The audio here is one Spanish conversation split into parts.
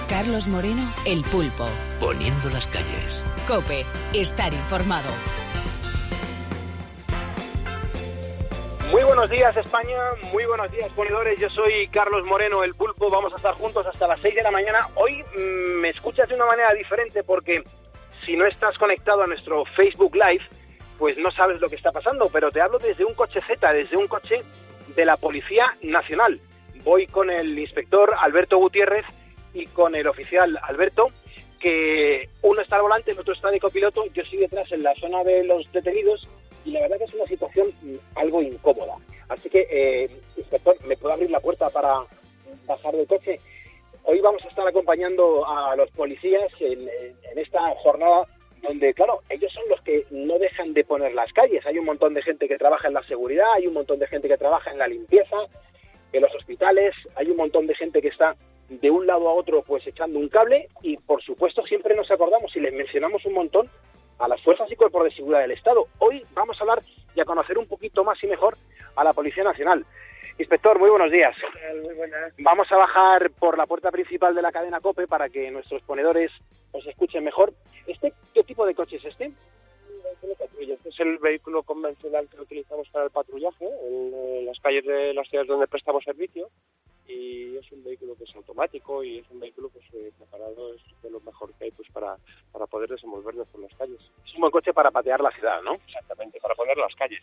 Carlos Moreno, El Pulpo. Poniendo las calles. COPE. Estar informado. Muy buenos días, España. Muy buenos días, ponedores. Yo soy Carlos Moreno, El Pulpo. Vamos a estar juntos hasta las 6 de la mañana. Hoy me escuchas de una manera diferente porque si no estás conectado a nuestro Facebook Live, pues no sabes lo que está pasando. Pero te hablo desde un coche Z, desde un coche de la Policía Nacional. Voy con el inspector Alberto Gutiérrez y con el oficial Alberto, que uno está al volante, el otro está de copiloto. Yo estoy detrás en la zona de los detenidos y la verdad que es una situación algo incómoda. Así que, inspector, ¿me puede abrir la puerta para bajar del coche? Hoy vamos a estar acompañando a los policías en esta jornada donde, claro, ellos son los que no dejan de poner las calles. Hay un montón de gente que trabaja en la seguridad, hay un montón de gente que trabaja en la limpieza, en los hospitales, hay un montón de gente que está de un lado a otro pues echando un cable y, por supuesto, siempre nos acordamos y les mencionamos un montón a las fuerzas y cuerpos de seguridad del Estado. Hoy vamos a hablar y a conocer un poquito más y mejor a la Policía Nacional. Inspector, muy buenos días. Muy buenas. Vamos a bajar por la puerta principal de la cadena COPE para que nuestros ponedores os escuchen mejor. ¿Qué tipo de coche es este? Este es el vehículo convencional que utilizamos para el patrullaje en las calles de las ciudades donde prestamos servicio, y es un vehículo que es automático y es un vehículo pues preparado, es de lo mejor que hay pues para poder desenvolvernos por las calles. Es un buen coche para patear la ciudad, ¿no? Exactamente, para poner las calles.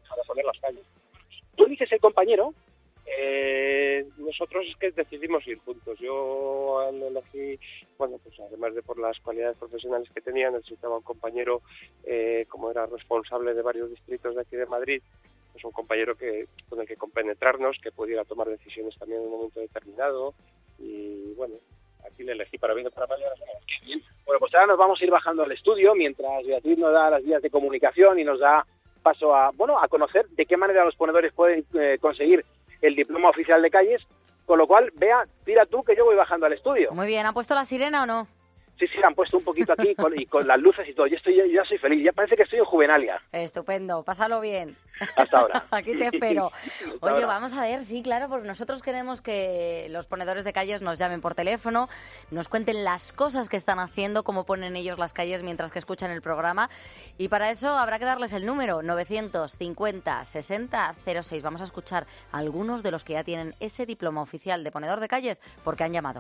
Tú dices el compañero. Nosotros es que decidimos ir juntos. Yo elegí, bueno, pues además de por las cualidades profesionales que tenía, necesitaba un compañero, como era responsable de varios distritos de aquí de Madrid, pues un compañero con el que compenetrarnos, que pudiera tomar decisiones también en un momento determinado, y bueno, aquí le elegí para bien o para mal. Qué bien. Bueno, pues ahora nos vamos a ir bajando al estudio mientras Beatriz nos da las vías de comunicación y nos da paso a conocer de qué manera los ponedores pueden conseguir el diploma oficial de calles, con lo cual, Bea, tira tú que yo voy bajando al estudio. Muy bien, ¿han puesto la sirena o no? Sí, han puesto un poquito aquí y con las luces y todo. Yo ya soy feliz, ya parece que estoy en Juvenalia. Estupendo, pásalo bien. Hasta ahora. Aquí te espero. Oye, ahora. vamos a ver, sí, claro, porque nosotros queremos que los ponedores de calles nos llamen por teléfono, nos cuenten las cosas que están haciendo, cómo ponen ellos las calles mientras que escuchan el programa. Y para eso habrá que darles el número, 950 60 06. Vamos a escuchar a algunos de los que ya tienen ese diploma oficial de ponedor de calles porque han llamado.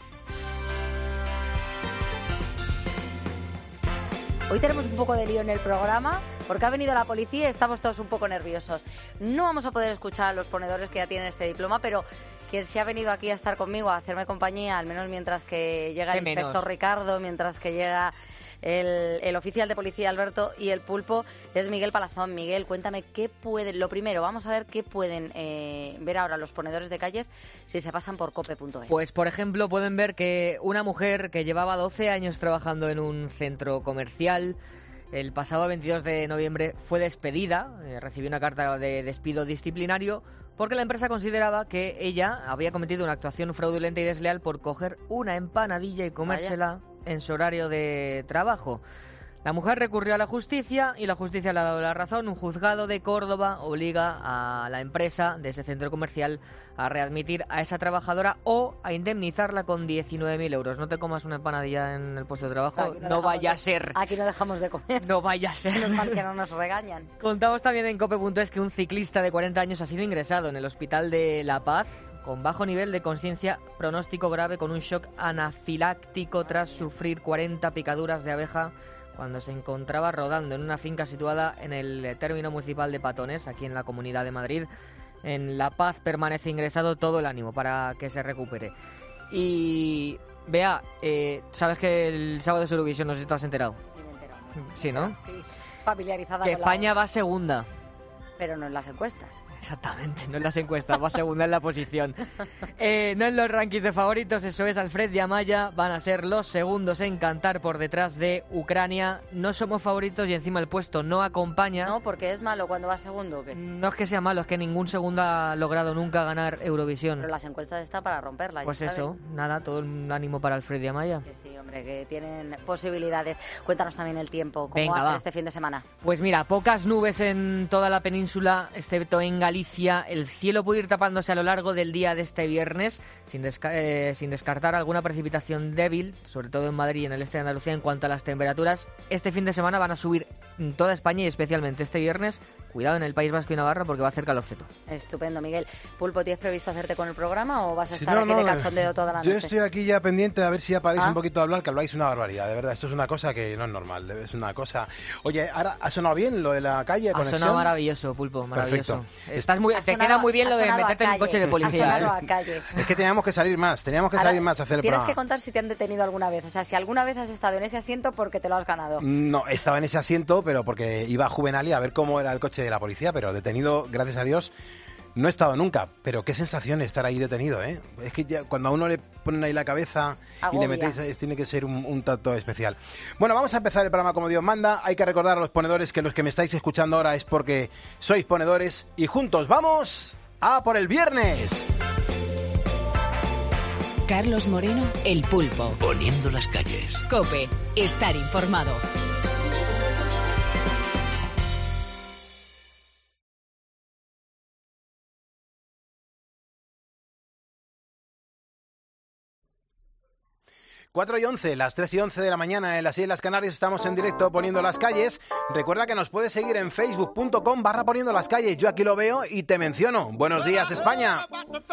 Hoy tenemos un poco de lío en el programa porque ha venido la policía y estamos todos un poco nerviosos. No vamos a poder escuchar a los ponedores que ya tienen este diploma, pero quien se ha venido aquí a estar conmigo, a hacerme compañía, al menos mientras que llega el inspector Ricardo, mientras que llega el oficial de policía Alberto y el Pulpo, es Miguel Palazón. Miguel, cuéntame qué pueden... Lo primero, vamos a ver qué pueden ver ahora los ponedores de calles si se pasan por cope.es. Pues, por ejemplo, pueden ver que una mujer que llevaba 12 años trabajando en un centro comercial, el pasado 22 de noviembre fue despedida, recibió una carta de despido disciplinario porque la empresa consideraba que ella había cometido una actuación fraudulenta y desleal por coger una empanadilla y comérsela en su horario de trabajo. La mujer recurrió a la justicia y la justicia le ha dado la razón. Un juzgado de Córdoba obliga a la empresa de ese centro comercial a readmitir a esa trabajadora o a indemnizarla con 19.000 euros. No te comas una empanadilla en el puesto de trabajo, no vaya a ser. Aquí no dejamos de comer. No vaya a ser. Menos mal que no nos regañan. Contamos también en cope.es que un ciclista de 40 años ha sido ingresado en el hospital de La Paz con bajo nivel de conciencia, pronóstico grave, con un shock anafiláctico tras sufrir 40 picaduras de abeja cuando se encontraba rodando en una finca situada en el término municipal de Patones, aquí en la Comunidad de Madrid. En La Paz permanece ingresado, todo el ánimo para que se recupere. Y Bea, ¿sabes que el sábado de Eurovisión, no sé si te has enterado? Sí, me he enterado. Sí, ¿no? Sí, familiarizada Que con España va segunda. Pero no en las encuestas. Exactamente, no en las encuestas, va segunda en la posición. No en los rankings de favoritos, eso es, Alfred y Amaya van a ser los segundos en cantar por detrás de Ucrania. No somos favoritos y encima el puesto no acompaña. No, porque es malo cuando va segundo, ¿o qué? No es que sea malo, es que ningún segundo ha logrado nunca ganar Eurovisión. Pero las encuestas están para romperla, pues ya sabes. Eso, nada, todo el ánimo para Alfred y Amaya. Que sí, hombre, que tienen posibilidades. Cuéntanos también el tiempo, ¿cómo Venga, va a ser va. este fin de semana? Pues mira, pocas nubes en toda la península, excepto en Galicia, el cielo puede ir tapándose a lo largo del día de este viernes, sin descartar alguna precipitación débil, sobre todo en Madrid y en el este de Andalucía. En cuanto a las temperaturas, este fin de semana van a subir en toda España y especialmente este viernes. Cuidado en el País Vasco y Navarra porque va a hacer calorceto. Estupendo, Miguel. Pulpo, ¿tienes previsto hacerte con el programa o vas a estar aquí de cachondeo toda la noche? Yo estoy aquí ya pendiente a ver si aparece un poquito a hablar, que habláis una barbaridad, de verdad. Esto es una cosa que no es normal, es una cosa... Oye, ¿ahora ha sonado bien lo de la calle? Ha sonado maravilloso, Pulpo, maravilloso. Perfecto. Te queda muy bien lo de meterte en un coche de policía. A calle. Es que teníamos que salir más a hacer el programa. Tienes que contar si te han detenido alguna vez. O sea, si alguna vez has estado en ese asiento porque te lo has ganado. No, estaba en ese asiento, pero porque iba a Juvenali a ver cómo era el coche de la policía, pero detenido, gracias a Dios, no he estado nunca. Pero qué sensación estar ahí detenido, ¿eh? Es que ya, cuando a uno le ponen ahí la cabeza y le metéis, tiene que ser un tacto especial. Bueno, vamos a empezar el programa como Dios manda. Hay que recordar a los ponedores que los que me estáis escuchando ahora es porque sois ponedores y juntos vamos a por el viernes. Carlos Moreno, El Pulpo. Poniendo las calles. COPE, estar informado. Cuatro y 11, las 3 y 11 de la mañana en las Islas Canarias estamos en directo Poniendo las Calles. Recuerda que nos puedes seguir en facebook.com/Poniendo las Calles. Yo aquí lo veo y te menciono. Buenos días, España.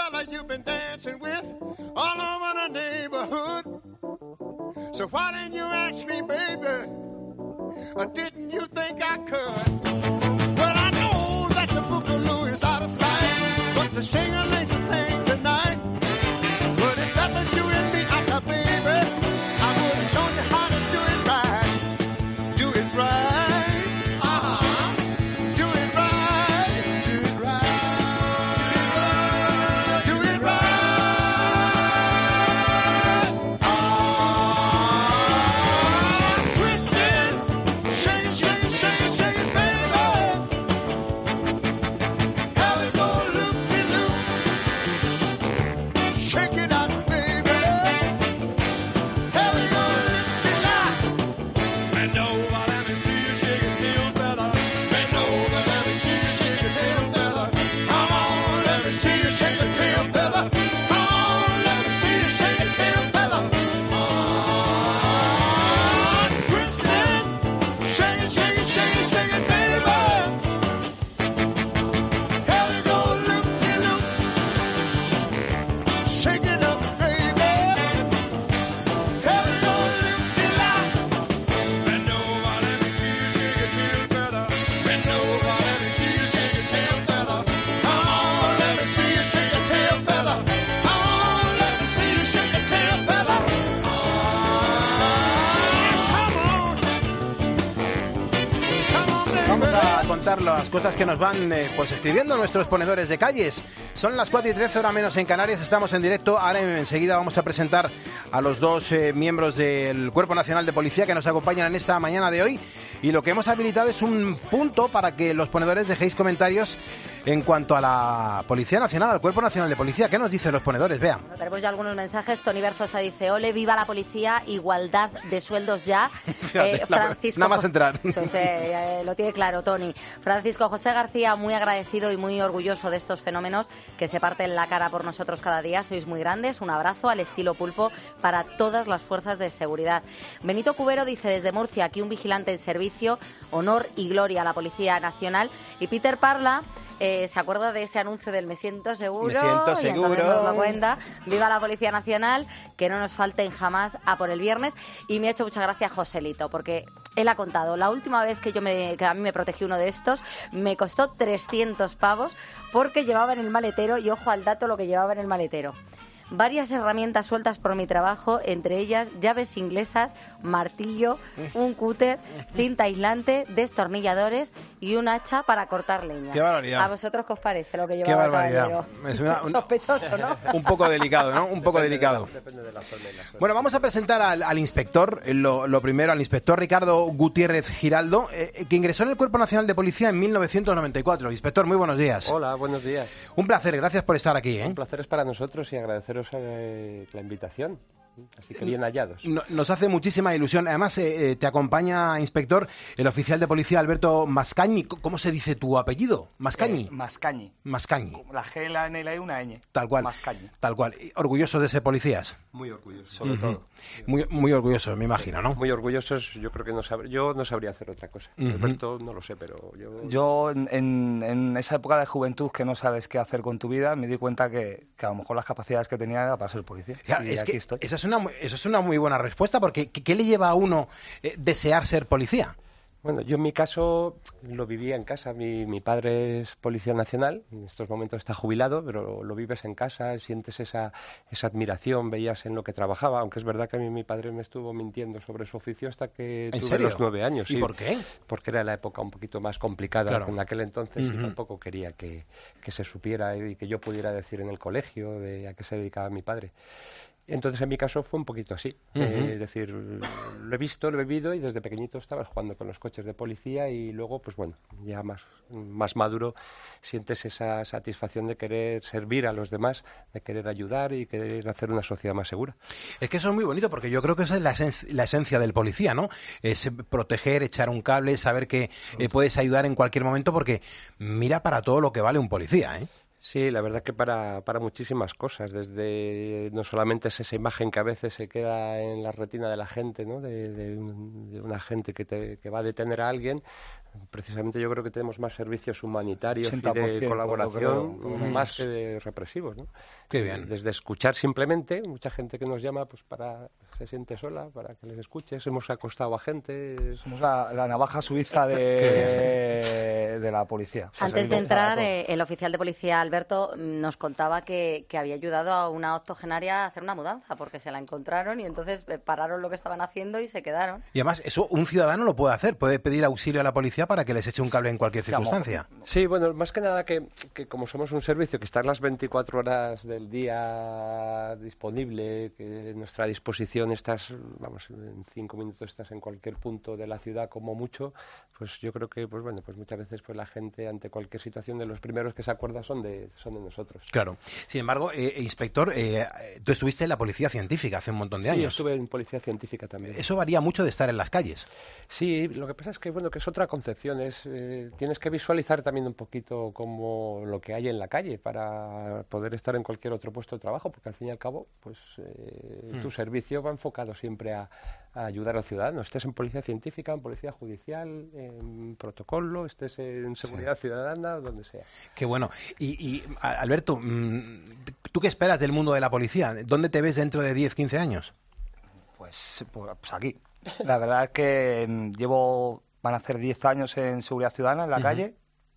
Las cosas que nos van pues escribiendo nuestros ponedores de calles. Son las 4 y 13, hora menos en Canarias. Estamos en directo. Ahora enseguida vamos a presentar a los dos miembros del Cuerpo Nacional de Policía que nos acompañan en esta mañana de hoy. Y lo que hemos habilitado es un punto para que los ponedores dejéis comentarios en cuanto a la Policía Nacional, al Cuerpo Nacional de Policía. ¿Qué nos dicen los ponedores? Vea. Bueno, tenemos ya algunos mensajes. Tony Berzosa dice: ole, viva la policía, igualdad de sueldos ya. Francisco, nada más entrar. Lo tiene claro, Tony. Francisco José García, muy agradecido y muy orgulloso de estos fenómenos que se parten la cara por nosotros cada día. Sois muy grandes. Un abrazo al estilo Pulpo para todas las fuerzas de seguridad. Benito Cubero dice desde Murcia: aquí un vigilante en servicio, honor y gloria a la Policía Nacional. Y Peter Parla se acuerda de ese anuncio del me siento seguro. Me siento seguro. Y nos lo cuenta. Viva la Policía Nacional, que no nos falten jamás a por el viernes. Y me ha hecho mucha gracia Joselito, porque él ha contado, la última vez que a mí me protegí uno de estos, me costó 300 pavos porque llevaba en el maletero, y ojo al dato lo que llevaba en el maletero: varias herramientas sueltas por mi trabajo, entre ellas llaves inglesas, martillo, un cúter, cinta aislante, destornilladores y un hacha para cortar leña. ¡Qué barbaridad! ¿A vosotros qué os parece lo que llevaba? ¡Qué barbaridad! Es sospechoso, ¿no? Un poco delicado, ¿no? Un poco delicado. Depende de la zona y la zona. Bueno, vamos a presentar al inspector, lo primero, al inspector Ricardo Gutiérrez Giraldo, que ingresó en el Cuerpo Nacional de Policía en 1994. Inspector, muy buenos días. Hola, buenos días. Un placer, gracias por estar aquí, ¿eh? Un placer es para nosotros y agradeceros la invitación. Así que bien hallados. Nos hace muchísima ilusión. Además, te acompaña, inspector, el oficial de policía Alberto Mascañi. ¿Cómo se dice tu apellido? ¿Mascañi? Mascañi. Mascañi. La G, la N y la E, una ñ. Tal cual. Mascañi. Tal cual. ¿Orgullosos de ser policías? Muy orgullosos, sobre todo. Muy orgullosos, me imagino, ¿no? Muy orgullosos. Yo creo que yo no sabría hacer otra cosa. Alberto no lo sé, pero yo en esa época de juventud que no sabes qué hacer con tu vida, me di cuenta que a lo mejor las capacidades que tenía era para ser policía. Claro, y es aquí que estoy. esa es una muy buena respuesta, porque ¿qué le lleva a uno desear ser policía? Bueno, yo en mi caso lo vivía en casa. Mi padre es policía nacional, en estos momentos está jubilado, pero lo vives en casa, sientes esa admiración, veías en lo que trabajaba, aunque es verdad que a mí mi padre me estuvo mintiendo sobre su oficio hasta que tuve los 9 años. ¿Y sí, por qué? Porque era la época un poquito más complicada Claro. en aquel entonces y tampoco quería que se supiera y que yo pudiera decir en el colegio a qué se dedicaba mi padre. Entonces, en mi caso, fue un poquito así. Es decir, lo he visto, lo he vivido y desde pequeñito estaba jugando con los coches de policía y luego, pues bueno, ya más maduro, sientes esa satisfacción de querer servir a los demás, de querer ayudar y querer hacer una sociedad más segura. Es que eso es muy bonito, porque yo creo que esa es la esencia del policía, ¿no? Es proteger, echar un cable, saber que puedes ayudar en cualquier momento, porque mira para todo lo que vale un policía, ¿eh? Sí, la verdad que para muchísimas cosas, desde no solamente es esa imagen que a veces se queda en la retina de la gente, ¿no? de una gente que va a detener a alguien. Precisamente yo creo que tenemos más servicios humanitarios y de colaboración más que de represivos, ¿no? Qué bien. Desde escuchar simplemente, mucha gente que nos llama pues se siente sola, para que les escuches. Hemos acostado a gente. Somos la navaja suiza de la policía. O sea, Antes de entrar, el oficial de policía Alberto nos contaba que había ayudado a una octogenaria a hacer una mudanza, porque se la encontraron y entonces pararon lo que estaban haciendo y se quedaron. Y además, eso un ciudadano lo puede hacer, puede pedir auxilio a la policía para que les eche un cable en cualquier circunstancia. Sí, bueno, más que nada que como somos un servicio que está las 24 horas del día disponible, que en nuestra disposición estás, vamos, en 5 minutos estás en cualquier punto de la ciudad como mucho, pues yo creo que, pues bueno, pues muchas veces pues la gente ante cualquier situación de los primeros que se acuerda son de nosotros. Claro. Sin embargo, inspector, tú estuviste en la policía científica hace un montón de años. Sí, estuve en policía científica también. Eso varía mucho de estar en las calles. Sí, lo que pasa es que, bueno, que es otra concepción. Tienes que visualizar también un poquito como lo que hay en la calle para poder estar en cualquier otro puesto de trabajo, porque al fin y al cabo, pues tu servicio va enfocado siempre a ayudar al ciudadano. Estés en policía científica, en policía judicial, en protocolo, estés en seguridad ciudadana, donde sea. Qué bueno. Y Alberto, ¿tú qué esperas del mundo de la policía? ¿Dónde te ves dentro de 10, 15 años? Pues aquí. La verdad es que van a hacer 10 años en seguridad ciudadana en la calle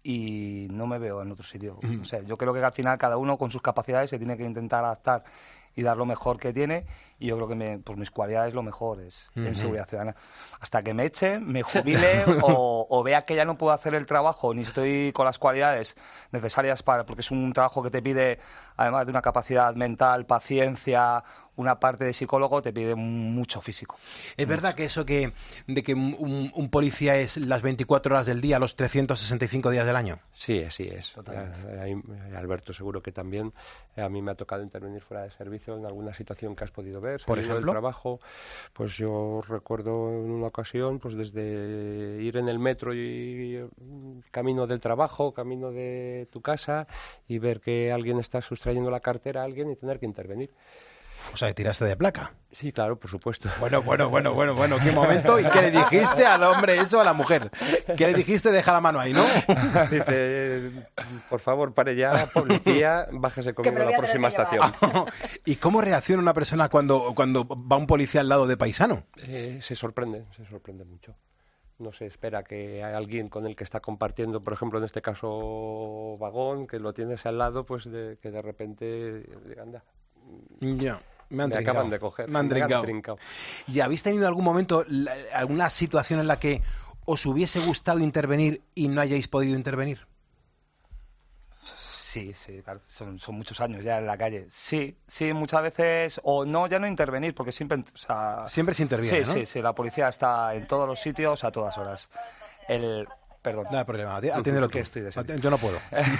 y no me veo en otro sitio. O sea, yo creo que al final cada uno con sus capacidades se tiene que intentar adaptar y dar lo mejor que tiene, y yo creo que pues mis cualidades lo mejor es en seguridad ciudadana. Hasta que me eche, me jubile o vea que ya no puedo hacer el trabajo ni estoy con las cualidades necesarias porque es un trabajo que te pide, además de una capacidad mental, paciencia, una parte de psicólogo, te pide mucho físico. ¿Es verdad que eso de que un policía es las 24 horas del día, los 365 días del año? Sí, así es. Alberto, seguro que también. A mí me ha tocado intervenir fuera de servicio en alguna situación que has podido ver. Por ejemplo, del trabajo, pues yo recuerdo en una ocasión, pues desde ir en el metro y camino del trabajo, camino de tu casa, y ver que alguien está sustrayendo la cartera a alguien y tener que intervenir. O sea, que tiraste de placa. Sí, claro, por supuesto. Bueno, ¿qué momento? ¿Y qué le dijiste al hombre eso, a la mujer? ¿Qué le dijiste? Deja la mano ahí, ¿no? Dice, por favor, pare ya, policía, bájese conmigo a la próxima estación. ¿Y cómo reacciona una persona cuando va un policía al lado de paisano? Se sorprende mucho. No se espera que alguien con el que está compartiendo, por ejemplo, en este caso, vagón, que lo tienes al lado, pues que de repente anda. Ya. Me acaban de coger. Me han trincado. ¿Y habéis tenido algún momento, alguna situación en la que os hubiese gustado intervenir y no hayáis podido intervenir? Sí, claro. Son muchos años ya en la calle. Sí, muchas veces, o no, ya no intervenir, porque siempre... O sea, siempre se interviene, ¿no? Sí, la policía está en todos los sitios a todas horas. Perdón. No hay problema, atiéndelo tú. Que estoy de serio. Yo no puedo.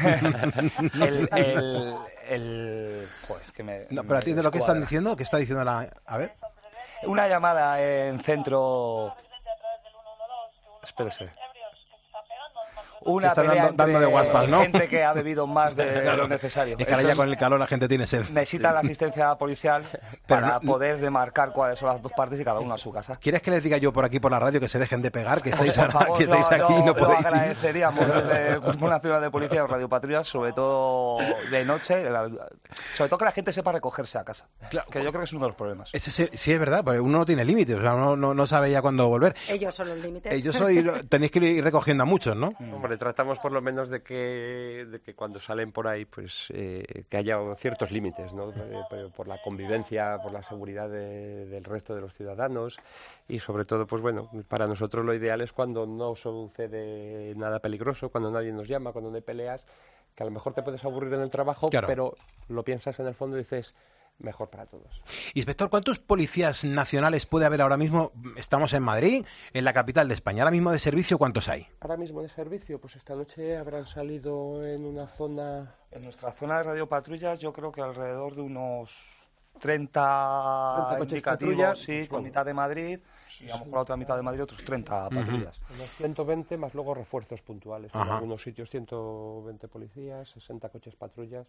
Joder, es que me... No, pero atiende lo que están diciendo. ¿Qué está diciendo la...? A ver. Una llamada en centro... Espérese. Una está pelea dando de guaspas, ¿no? gente que ha bebido más de lo necesario. Es que ahora ya con el calor la gente tiene sed. Necesita la asistencia policial para poder demarcar cuáles son las dos partes y cada uno a su casa. ¿Quieres que les diga yo por aquí por la radio que se dejen de pegar? Que estáis, Por favor, que estáis aquí y no podéis ir. Lo agradeceríamos desde Cuerpo Nacional de Policía o Radio Patrullas, sobre todo de noche, sobre todo que la gente sepa recogerse a casa. Claro. Que yo creo que es uno de los problemas. Sí, es verdad, porque uno no tiene límites, o sea, uno no sabe ya cuándo volver. Ellos son los límites. Tenéis que ir recogiendo a muchos, ¿no? Hombre, tratamos por lo menos de que cuando salen por ahí, pues que haya ciertos límites, ¿no? Por la convivencia, por la seguridad del resto de los ciudadanos y sobre todo, pues bueno, para nosotros lo ideal es cuando no sucede nada peligroso, cuando nadie nos llama, cuando no hay peleas, que a lo mejor te puedes aburrir en el trabajo, claro, pero lo piensas en el fondo y dices... mejor para todos. Inspector, ¿cuántos policías nacionales puede haber ahora mismo? Estamos en Madrid, en la capital de España. Ahora mismo de servicio, ¿cuántos hay? Ahora mismo de servicio, pues esta noche habrán salido en una zona... En nuestra zona de radiopatrullas yo creo que alrededor de unos 30 indicativos, sí, pues con mitad de Madrid, y a lo mejor la otra mitad de Madrid otros 30 patrullas. Unos 120 más luego refuerzos puntuales. En algunos sitios 120 policías, 60 coches patrullas.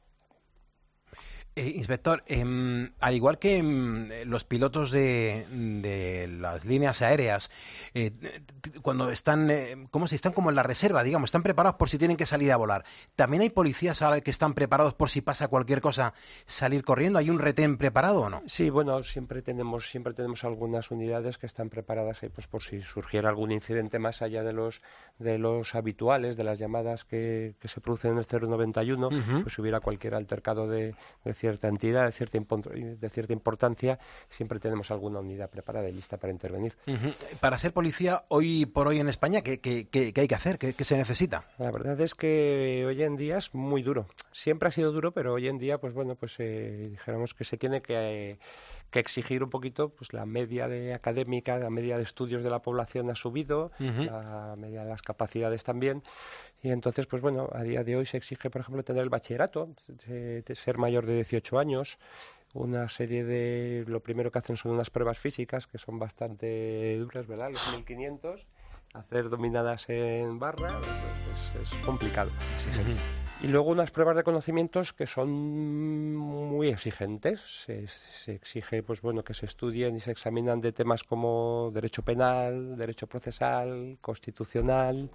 Inspector, al igual que los pilotos de las líneas aéreas, cuando están, están como en la reserva, digamos, están preparados por si tienen que salir a volar. ¿También hay policías ahora que están preparados por si pasa cualquier cosa, salir corriendo? ¿Hay un retén preparado o no? Sí, bueno, siempre tenemos algunas unidades que están preparadas pues por si surgiera algún incidente más allá de los habituales, de las llamadas que se producen en el 091, pues si hubiera cualquier altercado de cierta entidad, de cierta importancia, siempre tenemos alguna unidad preparada y lista para intervenir. Para ser policía, hoy por hoy en España, ¿qué hay que hacer? ¿Qué se necesita? La verdad es que hoy en día es muy duro. Siempre ha sido duro, pero hoy en día, pues bueno, dijéramos que se tiene que exigir un poquito, pues la media académica, la media de estudios de la población ha subido, la media de las capacidades también. Y entonces, pues bueno, a día de hoy se exige, por ejemplo, tener el bachillerato, ser mayor de 18 años, una serie lo primero que hacen son unas pruebas físicas que son bastante duras, ¿verdad? Los 1500, hacer dominadas en barra, pues es complicado. Sí. Y luego unas pruebas de conocimientos que son muy exigentes. Se exige, pues bueno, que se estudien y se examinan de temas como derecho penal, derecho procesal, constitucional.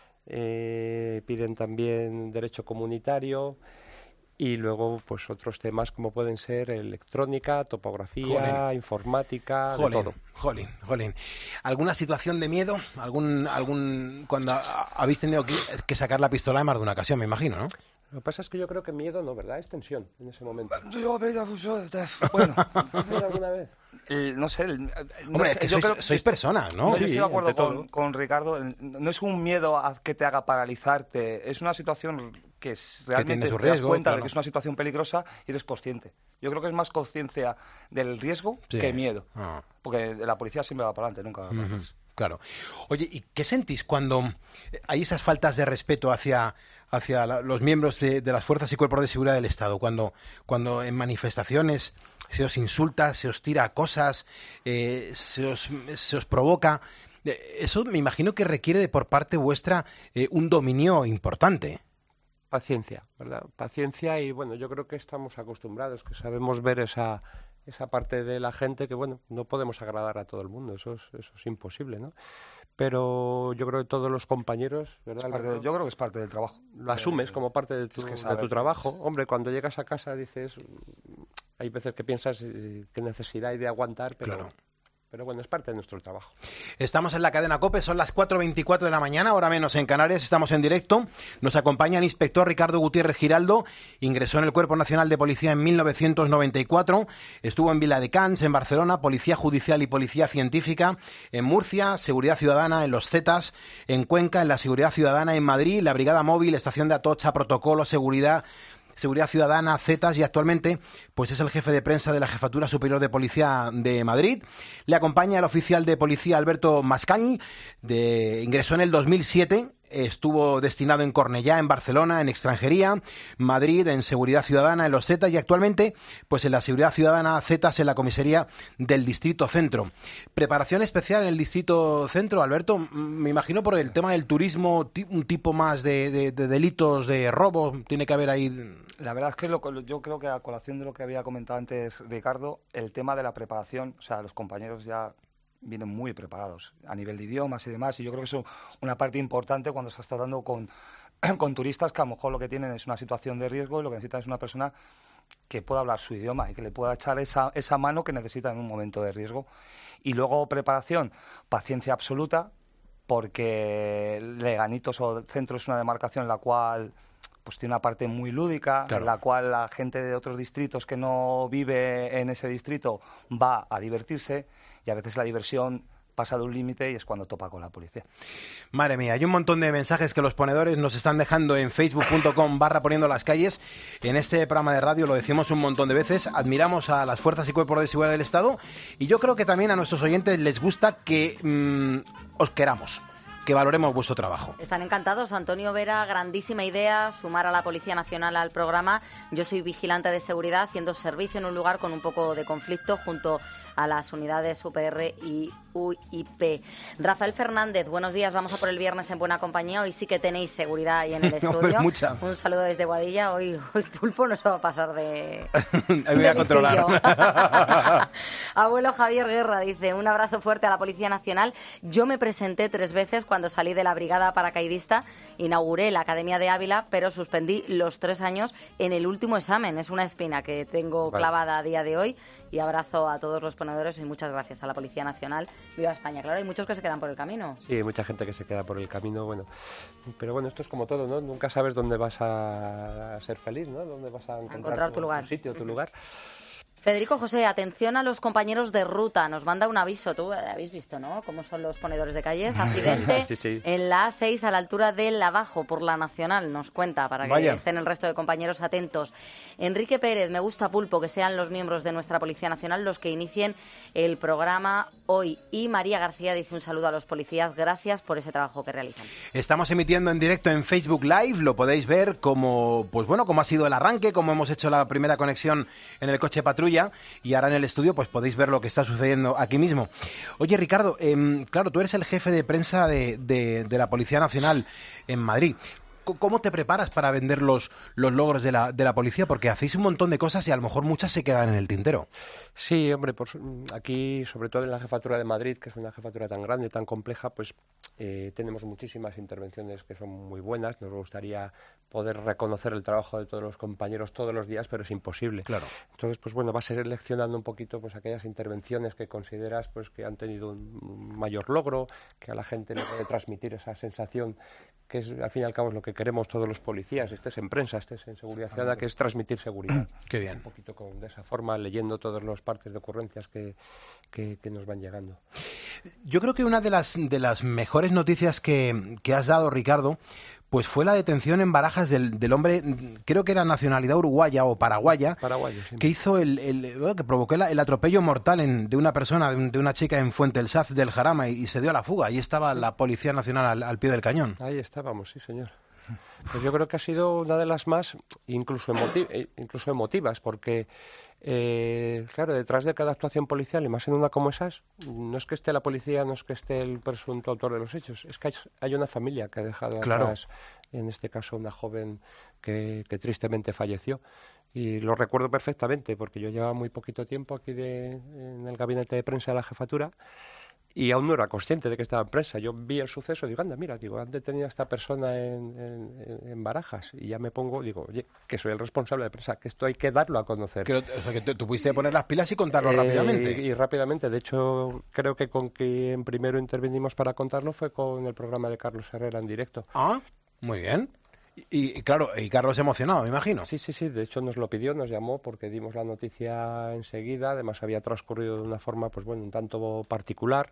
Piden también derecho comunitario y luego pues otros temas como pueden ser electrónica, topografía, informática, de todo. Jolín. ¿Alguna situación de miedo? Cuando habéis tenido que sacar la pistola en más de una ocasión, me imagino, ¿no? Lo que pasa es que yo creo que miedo no, ¿verdad? Es tensión en ese momento. Bueno, ¿has ido alguna vez? No sé. Hombre, es que sois personas, ¿no? Yo estoy de acuerdo con Ricardo. No es un miedo a que te haga paralizarte. Es una situación que realmente te das cuenta de que es una situación peligrosa y eres consciente. Yo creo que es más conciencia del riesgo que miedo. Porque la policía siempre va para adelante, nunca va para atrás. Claro. Oye, ¿y qué sentís cuando hay esas faltas de respeto hacia los miembros de las fuerzas y cuerpos de seguridad del Estado? Cuando en manifestaciones se os insulta, se os tira cosas, se os provoca. Eso me imagino que requiere por parte vuestra un dominio importante. Paciencia, ¿verdad? Paciencia y bueno, yo creo que estamos acostumbrados, que sabemos ver esa parte de la gente que, bueno, no podemos agradar a todo el mundo, eso es imposible, ¿no? Pero yo creo que todos los compañeros, ¿verdad? Yo creo que es parte del trabajo. Lo asumes como parte de tu trabajo. Hombre, cuando llegas a casa dices, hay veces que piensas qué necesidad hay de aguantar, pero bueno, es parte de nuestro trabajo. Estamos en la cadena COPE, son las 4:24 de la mañana, hora menos en Canarias, estamos en directo. Nos acompaña el inspector Ricardo Gutiérrez Giraldo, ingresó en el Cuerpo Nacional de Policía en 1994, estuvo en Viladecans, en Barcelona, Policía Judicial y Policía Científica, en Murcia, Seguridad Ciudadana, en Los Zetas, en Cuenca, en la Seguridad Ciudadana, en Madrid, la Brigada Móvil, Estación de Atocha, Protocolo, Seguridad Ciudadana, Zetas, y actualmente pues es el jefe de prensa de la Jefatura Superior de Policía de Madrid. Le acompaña el oficial de policía Alberto Mascany, ingresó en el 2007 estuvo destinado en Cornellá, en Barcelona, en Extranjería, Madrid, en Seguridad Ciudadana, en los Zetas, y actualmente pues en la Seguridad Ciudadana Zetas en la comisaría del Distrito Centro. Preparación especial en el Distrito Centro, Alberto, me imagino por el tema del turismo, un tipo más de delitos, de robo, tiene que haber ahí... La verdad es que yo creo que a colación de lo que había comentado antes Ricardo, el tema de la preparación, o sea, los compañeros ya vienen muy preparados a nivel de idiomas y demás, y yo creo que eso es una parte importante cuando se está tratando con turistas que a lo mejor lo que tienen es una situación de riesgo y lo que necesitan es una persona que pueda hablar su idioma y que le pueda echar esa mano que necesita en un momento de riesgo. Y luego preparación, paciencia absoluta, porque Leganitos o Centro es una demarcación en la cual pues tiene una parte muy lúdica, claro, en la cual la gente de otros distritos que no vive en ese distrito va a divertirse, y a veces la diversión pasa de un límite y es cuando topa con la policía. Madre mía, hay un montón de mensajes que los ponedores nos están dejando en facebook.com/poniendo las calles. En este programa de radio lo decimos un montón de veces, admiramos a las fuerzas y cuerpos de seguridad del Estado, y yo creo que también a nuestros oyentes les gusta que os queramos, que valoremos vuestro trabajo. Están encantados. Antonio Vera, grandísima idea, sumar a la Policía Nacional al programa. Yo soy vigilante de seguridad haciendo servicio en un lugar con un poco de conflicto junto a las unidades UPR y UIP. Rafael Fernández, buenos días, vamos a por el viernes en buena compañía. Hoy sí que tenéis seguridad ahí en el estudio. Mucha. Un saludo desde Boadilla. Hoy Pulpo no se va a pasar de... Ahí voy a controlar. Abuelo Javier Guerra dice, un abrazo fuerte a la Policía Nacional. Yo me presenté 3 veces cuando salí de la brigada paracaidista, inauguré la Academia de Ávila, pero suspendí los 3 años en el último examen. Es una espina que tengo clavada a día de hoy, y abrazo a todos los ponedores y muchas gracias a la Policía Nacional. Viva España. Claro, hay muchos que se quedan por el camino. Sí, hay mucha gente que se queda por el camino, bueno. Pero bueno, esto es como todo, ¿no? Nunca sabes dónde vas a ser feliz, ¿no? Dónde vas a encontrar tu lugar. Tu sitio, tu lugar. Federico José, atención a los compañeros de ruta. Nos manda un aviso. Tú habéis visto, ¿no?, cómo son los ponedores de calles. Accidente sí. En la A6 a la altura del Abajo por la Nacional. Nos cuenta para que estén el resto de compañeros atentos. Enrique Pérez, me gusta, Pulpo, que sean los miembros de nuestra Policía Nacional los que inicien el programa hoy. Y María García dice un saludo a los policías. Gracias por ese trabajo que realizan. Estamos emitiendo en directo en Facebook Live. Lo podéis ver como ha sido el arranque, cómo hemos hecho la primera conexión en el coche patrulla. Y ahora en el estudio pues podéis ver lo que está sucediendo aquí mismo. Oye, Ricardo, claro, tú eres el jefe de prensa de la Policía Nacional en Madrid. ¿Cómo te preparas para vender los logros de la policía? Porque hacéis un montón de cosas y a lo mejor muchas se quedan en el tintero. Sí, hombre, pues aquí, sobre todo en la Jefatura de Madrid, que es una jefatura tan grande, tan compleja, pues tenemos muchísimas intervenciones que son muy buenas. Nos gustaría poder reconocer el trabajo de todos los compañeros todos los días, pero es imposible. Claro. Entonces, pues bueno, vas seleccionando un poquito pues aquellas intervenciones que consideras pues que han tenido un mayor logro, que a la gente le puede transmitir esa sensación que es, al fin y al cabo, es lo que queremos todos los policías, estés en prensa, estés en seguridad ciudadana, que es transmitir seguridad. Qué bien. Un poquito de esa forma, leyendo todos los partes de ocurrencias que nos van llegando. Yo creo que una de las mejores noticias que has dado, Ricardo, pues fue la detención en Barajas del hombre, creo que era nacionalidad uruguaya o paraguaya, sí, que hizo que provocó el atropello mortal de una persona, de una chica en Fuente el Saz del Jarama, y se dio a la fuga. Ahí estaba la Policía Nacional al pie del cañón. Ahí estábamos, sí, señor. Pues yo creo que ha sido una de las más incluso emotivas, porque claro, detrás de cada actuación policial, y más en una como esas, no es que esté la policía, no es que esté el presunto autor de los hechos, es que hay una familia que ha dejado atrás, en este caso una joven que tristemente falleció. Y lo recuerdo perfectamente, porque yo llevaba muy poquito tiempo aquí en el gabinete de prensa de la jefatura, y aún no era consciente de que estaba en prensa. Yo vi el suceso y digo, anda, mira, han detenido a esta persona en Barajas. Y ya me pongo, digo, oye, que soy el responsable de prensa, que esto hay que darlo a conocer. O sea, que tú pudiste poner las pilas y contarlo rápidamente. Y rápidamente. De hecho, creo que con quien primero intervenimos para contarlo fue con el programa de Carlos Herrera en directo. Ah, muy bien. Y claro, y Carlos emocionado, me imagino. Sí, de hecho nos lo pidió, nos llamó porque dimos la noticia enseguida, además había transcurrido de una forma, pues bueno, un tanto particular,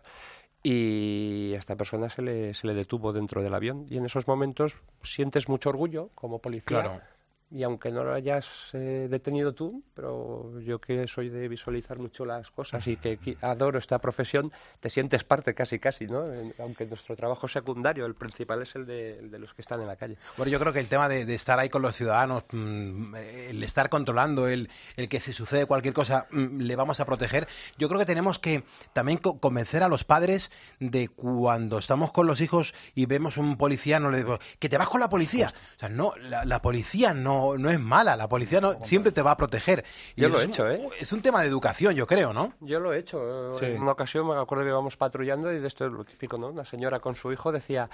y a esta persona se le detuvo dentro del avión, y en esos momentos sientes mucho orgullo como policía. Claro. y aunque no lo hayas detenido tú, pero yo que soy de visualizar mucho las cosas y que adoro esta profesión, te sientes parte casi, ¿no? Aunque nuestro trabajo secundario, el principal es el de los que están en la calle. Bueno, yo creo que el tema de estar ahí con los ciudadanos, el estar controlando, el que si sucede cualquier cosa le vamos a proteger, yo creo que tenemos que también convencer a los padres de cuando estamos con los hijos y vemos un policía, no le digo, que te vas con la policía. O sea, no, la policía no es mala, la policía siempre te va a proteger. Yo lo he hecho, Es un tema de educación, yo creo, ¿no? Yo lo he hecho. Sí. En una ocasión me acuerdo que íbamos patrullando y de esto es lo típico, ¿no? Una señora con su hijo decía,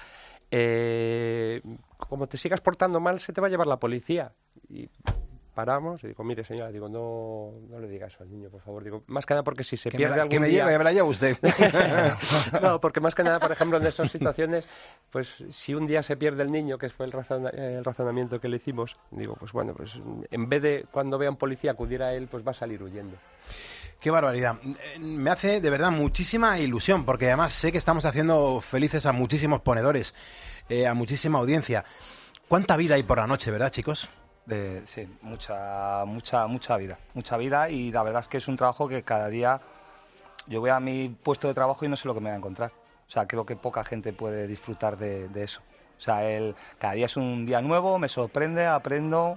como te sigas portando mal, se te va a llevar la policía. Y paramos y digo, mire señora, digo, no le diga eso al niño, por favor. Digo, más que nada porque si se pierde algún día... Que me la lleve usted. No, porque más que nada, por ejemplo, en esas situaciones, pues si un día se pierde el niño, que fue el razonamiento que le hicimos, digo, pues bueno, pues en vez de cuando vea un policía acudir a él, pues va a salir huyendo. Qué barbaridad. Me hace de verdad muchísima ilusión, porque además sé que estamos haciendo felices a muchísimos ponedores, a muchísima audiencia. ¿Cuánta vida hay por la noche, verdad, chicos? Sí, mucha vida, y la verdad es que es un trabajo que cada día yo voy a mi puesto de trabajo y no sé lo que me voy a encontrar. O sea, creo que poca gente puede disfrutar de eso. O sea, cada día es un día nuevo, me sorprende, aprendo,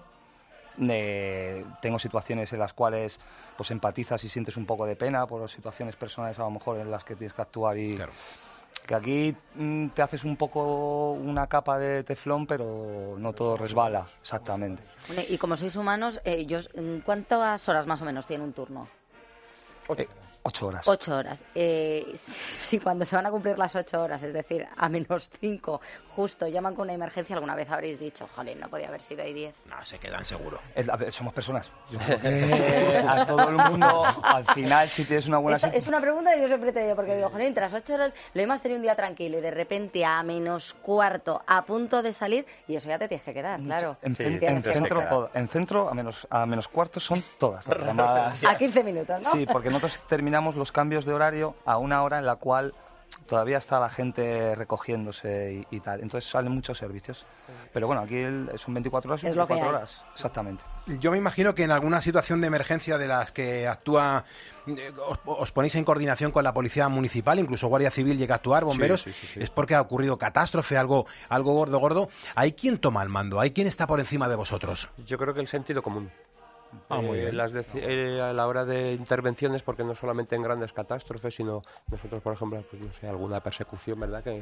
tengo situaciones en las cuales pues empatizas y sientes un poco de pena por situaciones personales a lo mejor en las que tienes que actuar y... Claro. Que aquí te haces un poco una capa de teflón, pero no todo resbala, exactamente. Y como sois humanos, ¿cuántas horas más o menos tiene un turno? 8 horas. 8 horas. Si cuando se van a cumplir las 8 horas, es decir, a menos 5, justo llaman con una emergencia, alguna vez habréis dicho, jolín, no podía haber sido ahí 10. No, se quedan seguro. Somos personas. Yo creo que a todo el mundo, al final, si tienes una buena... Es una pregunta que yo siempre te digo, porque digo, jolín, tras 8 horas lo hemos tenido un día tranquilo y de repente a menos cuarto, a punto de salir, y eso ya te tienes que quedar, claro. En centro, a menos cuarto son todas las llamadas. A 15 minutos, ¿no? Sí, porque nosotros terminamos los cambios de horario a una hora en la cual todavía está la gente recogiéndose y tal. Entonces salen muchos servicios. Sí. Pero bueno, aquí son 24 horas y 24 horas. Exactamente. Yo me imagino que en alguna situación de emergencia de las que actúa, os ponéis en coordinación con la policía municipal, incluso Guardia Civil llega a actuar, bomberos, sí. Es porque ha ocurrido catástrofe, algo gordo. ¿Hay quien toma el mando? ¿Hay quien está por encima de vosotros? Yo creo que el sentido común. Muy bien. A la hora de intervenciones, porque no solamente en grandes catástrofes, sino nosotros, por ejemplo, pues no sé, alguna persecución, ¿verdad? Que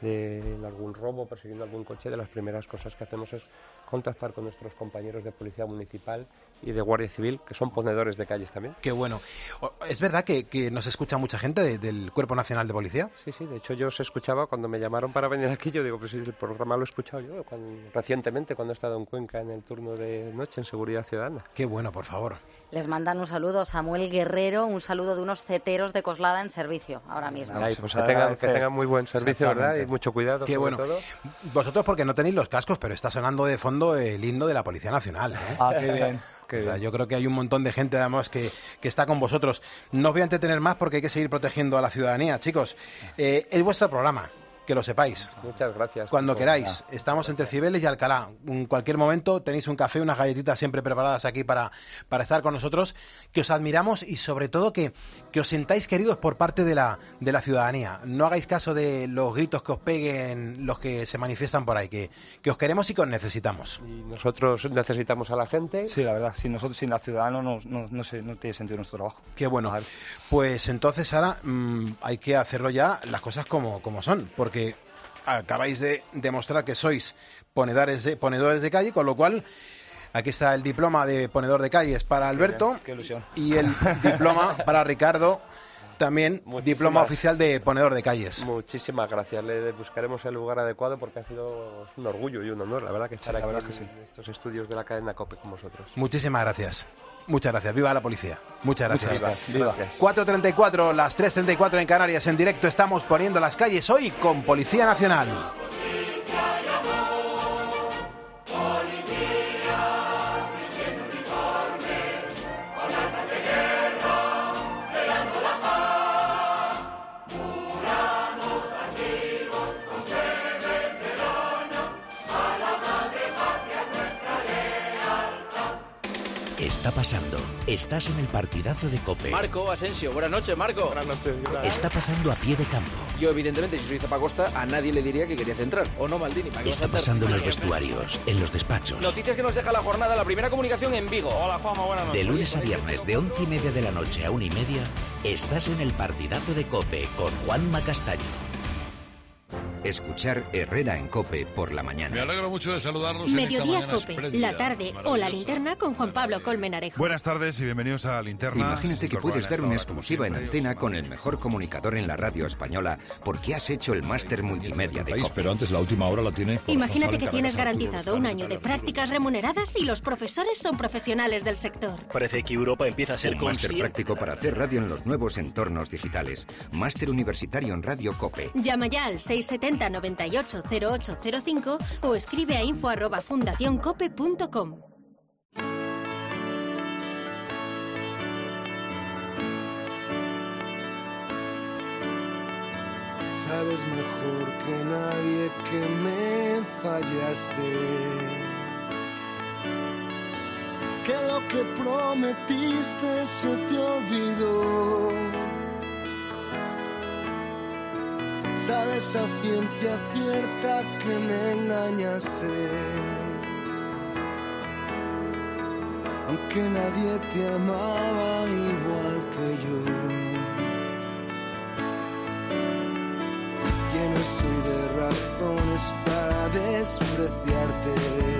de algún robo, persiguiendo algún coche, de las primeras cosas que hacemos es contactar con nuestros compañeros de policía municipal y de Guardia Civil, que son ponedores de calles también. Qué bueno. ¿Es verdad que nos escucha mucha gente del Cuerpo Nacional de Policía? Sí, de hecho yo os escuchaba cuando me llamaron para venir aquí, yo digo, pues el programa lo he escuchado yo recientemente cuando he estado en Cuenca en el turno de noche en Seguridad Ciudadana. Qué bueno, por favor. Les mandan un saludo, Samuel Guerrero, un saludo de unos ceteros de Coslada en servicio ahora mismo. Ay, pues que tengan muy buen servicio, ¿verdad? Y mucho cuidado. Qué bueno. Todo. Vosotros porque no tenéis los cascos, pero está sonando de fondo el himno de la Policía Nacional, ¿eh? Ah, qué bien. O sea, yo creo que hay un montón de gente además que está con vosotros. No os voy a entretener más porque hay que seguir protegiendo a la ciudadanía. Chicos, es vuestro programa, que lo sepáis. Muchas gracias. Cuando queráis. Estamos entre Cibeles y Alcalá. En cualquier momento tenéis un café, unas galletitas siempre preparadas aquí para estar con nosotros, que os admiramos y sobre todo que os sentáis queridos por parte de la ciudadanía. No hagáis caso de los gritos que os peguen los que se manifiestan por ahí, que os queremos y que os necesitamos. Y nosotros necesitamos a la gente. Sí, la verdad, sin la ciudadano no tiene sentido nuestro trabajo. Qué bueno. Pues entonces ahora hay que hacerlo ya las cosas como son, porque acabáis de demostrar que sois ponedores de calle, con lo cual aquí está el diploma de ponedor de calles para Alberto. Qué ilusión. Y el diploma para Ricardo, también diploma oficial de ponedor de calles. Muchísimas gracias. Le buscaremos el lugar adecuado porque ha sido un orgullo y un honor, la verdad, que estar aquí en estos estudios de la cadena COPE con vosotros. Muchísimas gracias. Muchas gracias. Viva la policía. Muchas gracias. Viva. 4:34, las 3:34 en Canarias. En directo estamos poniendo las calles hoy con Policía Nacional. está pasando. Estás en el partidazo de COPE. Marco Asensio, buenas noches, Marco. Buenas noches. Está pasando a pie de campo. Yo, evidentemente, si soy Zappacosta, a nadie le diría que quería centrar. ¿O no, Maldini? ¿Para qué Está vas a hacer? pasando en los vestuarios, en los despachos. Noticias que nos deja la jornada, la primera comunicación en Vigo. Hola, Juanma, buenas noches. De lunes a viernes, de 11:30 de la noche a 1:30, estás en el partidazo de COPE con Juanma Castaño. Escuchar Herrera en COPE por la mañana. Me alegro mucho de saludarlos en Mediodía esta mañana COPE, espléndida, la tarde o la maravillosa. linterna con Juan Pablo Colmenarejo. Buenas tardes y bienvenidos a Linterna. Imagínate que puedes dar una exclusiva en antena con el mejor comunicador en la radio española porque has hecho el máster multimedia de COPE. Pero antes la última hora la tiene. Imagínate que tienes garantizado un año de prácticas remuneradas y los profesores son profesionales del sector. Parece que Europa empieza a ser Un máster consciente. práctico para hacer radio en los nuevos entornos digitales. Máster universitario en Radio COPE. Llama ya al 670 98 0805 o escribe a info@fundacioncope.com. Sabes mejor que nadie que me fallaste, que lo que prometiste se te olvidó. Sabes a ciencia cierta que me engañaste, aunque nadie te amaba igual que yo. Lleno estoy de razones para despreciarte,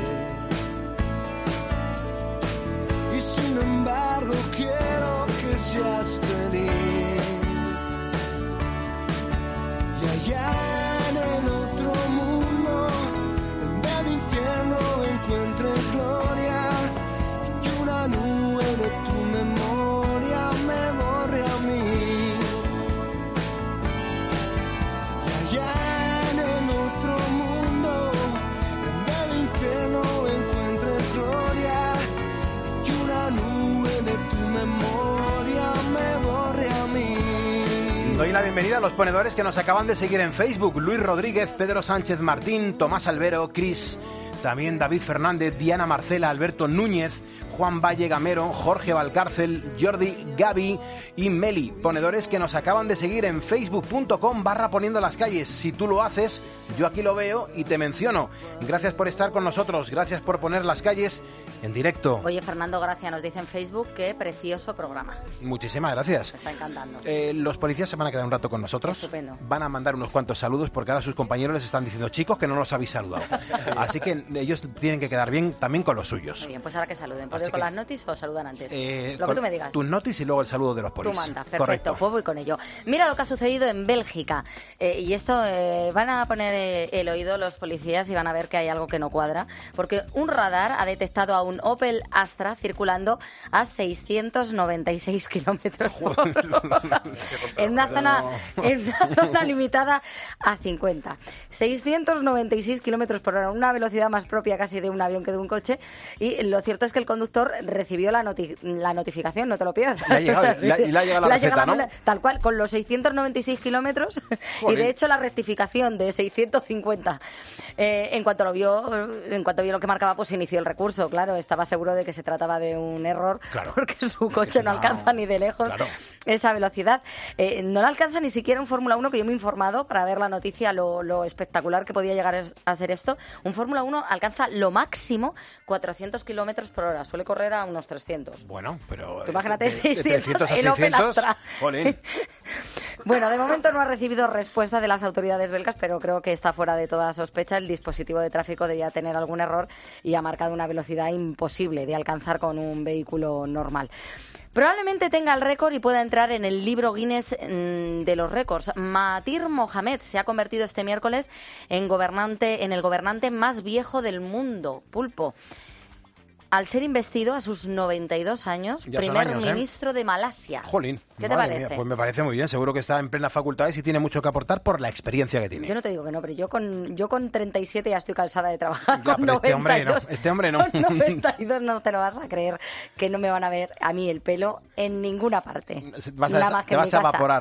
y sin embargo quiero que seas feliz. Y allá en el otro mundo, en el infierno encuentres gloria, y que una nube de tu memoria me borre a mí. Y allá en el otro mundo, en el infierno encuentres gloria, y que una nube de tu memoria me borre a mí. Doy la bienvenida a los ponedores que nos acaban de seguir en Facebook. Luis Rodríguez, Pedro Sánchez Martín, Tomás Albero, Cris, también David Fernández, Diana Marcela, Alberto Núñez, Juan Valle Gamero, Jorge Valcárcel, Jordi, Gaby y Meli. Ponedores que nos acaban de seguir en facebook.com/poniendo las calles. Si tú lo haces, yo aquí lo veo y te menciono. Gracias por estar con nosotros, gracias por poner las calles en directo. Oye, Fernando Gracia nos dice en Facebook que precioso programa. Muchísimas gracias. Me está encantando. Los policías se van a quedar un rato con nosotros. Estupendo. Van a mandar unos cuantos saludos porque ahora sus compañeros les están diciendo, chicos, que no los habéis saludado. Así que ellos tienen que quedar bien también con los suyos. Muy bien, pues ahora que saluden. ¿Puedo ir Así con que, las notis o saludan antes? Lo que con tú me digas. Tus notis y luego el saludo de los Tú policías. mandas, perfecto, Correcto. pues voy con ello. Mira lo que ha sucedido en Bélgica. Y esto van a poner el oído los policías y van a ver que hay algo que no cuadra. Porque un radar ha detectado a un Opel Astra circulando a 696 kilómetros por hora. en una zona limitada a 50. 696 kilómetros por hora, una velocidad más propia casi de un avión que de un coche. Y lo cierto es que el conductor recibió la notificación, no te lo pierdas. Le ha llegado la receta, ¿no? Tal cual, con los 696 kilómetros y de hecho la rectificación de 650. En cuanto vio lo que marcaba, pues inició el recurso. Claro, estaba seguro de que se trataba de un error, claro, porque su coche no alcanza ni de lejos esa velocidad. No la alcanza ni siquiera un Fórmula 1, que yo me he informado para ver la noticia, lo espectacular que podía llegar a ser esto. Un Fórmula 1 alcanza lo máximo 400 kilómetros por hora. Suele correr a unos 300. Bueno, pero... Tú imagínate 600, 300 a el Opel 600, Astra. jolín. Bueno, de momento no ha recibido respuesta de las autoridades belgas, pero creo que está fuera de toda sospecha. El dispositivo de tráfico debía tener algún error y ha marcado una velocidad imposible de alcanzar con un vehículo normal. Probablemente tenga el récord y pueda entrar en el libro Guinness de los récords. Mahathir Mohamed se ha convertido este miércoles en el gobernante más viejo del mundo, Pulpo. Al ser investido a sus 92 años, Ya son primer años, ministro de Malasia. Jolín. ¿Qué te Madre parece? mía, pues me parece muy bien. Seguro que está en plenas facultades y tiene mucho que aportar por la experiencia que tiene. Yo no te digo que no, pero yo con 37 ya estoy cansada de trabajar. Ya, con pero 92, este hombre no. Con 92 no te lo vas a creer, que no me van a ver a mí el pelo en ninguna parte. Te Nada más que vas en mi a casa. evaporar, ¿no?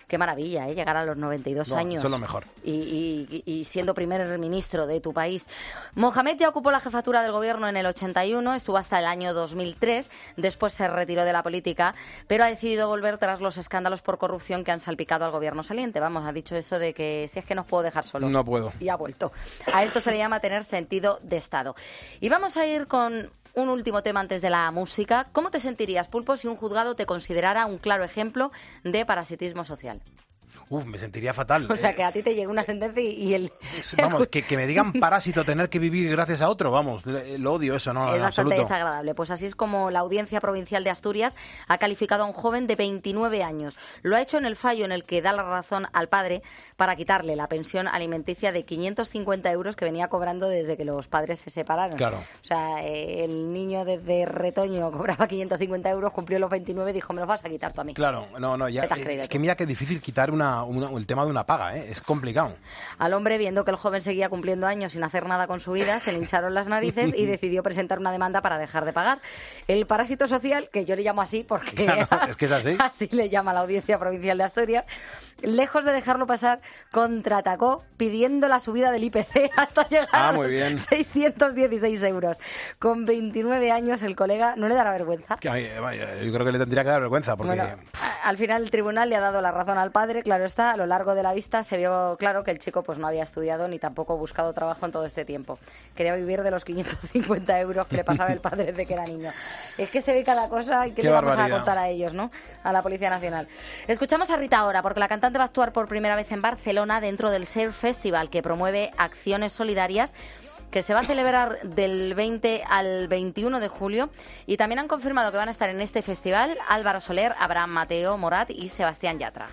Qué maravilla, llegar a los 92 años. Eso es lo mejor. Y siendo primer ministro de tu país. Mohamed ya ocupó la jefatura del gobierno en el 81, estuvo hasta el año 2003, después se retiró de la política, pero ha decidido volver tras los escándalos por corrupción que han salpicado al gobierno saliente. Vamos, ha dicho eso de que si es que no os puedo dejar solos. No puedo. Y ha vuelto. A esto se le llama tener sentido de Estado. Y vamos a ir con un último tema antes de la música. ¿Cómo te sentirías, Pulpo, si un juzgado te considerara un claro ejemplo de parasitismo social? Me sentiría fatal. O sea, que a ti te llegue una sentencia y el... Vamos, que me digan parásito, tener que vivir gracias a otro, vamos, lo odio eso, ¿no? Es bastante absoluto. desagradable. Pues así es como la Audiencia Provincial de Asturias ha calificado a un joven de 29 años. Lo ha hecho en el fallo en el que da la razón al padre para quitarle la pensión alimenticia de 550 euros que venía cobrando desde que los padres se separaron. Claro. O sea, el niño desde retoño cobraba 550 euros, cumplió los 29 y dijo, me los vas a quitar tú a mí. Claro, no, ya. Es que mira qué difícil quitar el tema de una paga, es complicado. Al hombre, viendo que el joven seguía cumpliendo años sin hacer nada con su vida, se le hincharon las narices y decidió presentar una demanda para dejar de pagar. El parásito social, que yo le llamo así porque claro, es que es así. Así le llama la Audiencia Provincial de Asturias, lejos de dejarlo pasar, contraatacó pidiendo la subida del IPC hasta llegar a los 616 euros. Con 29 años el colega, ¿no le dará vergüenza? Yo creo que le tendría que dar vergüenza porque... Bueno, al final el tribunal le ha dado la razón al padre, claro está. A lo largo de la vista se vio claro que el chico pues no había estudiado ni tampoco buscado trabajo en todo este tiempo. Quería vivir de los 550 euros que le pasaba el padre desde que era niño. Es que se ve cada cosa y que le vamos a contar a ellos, ¿no? A la Policía Nacional. Escuchamos a Rita Ora, porque la cantante va a actuar por primera vez en Barcelona dentro del Surf Festival, que promueve acciones solidarias, que se va a celebrar del 20 al 21 de julio. Y también han confirmado que van a estar en este festival Álvaro Soler, Abraham Mateo, Morat y Sebastián Yatra.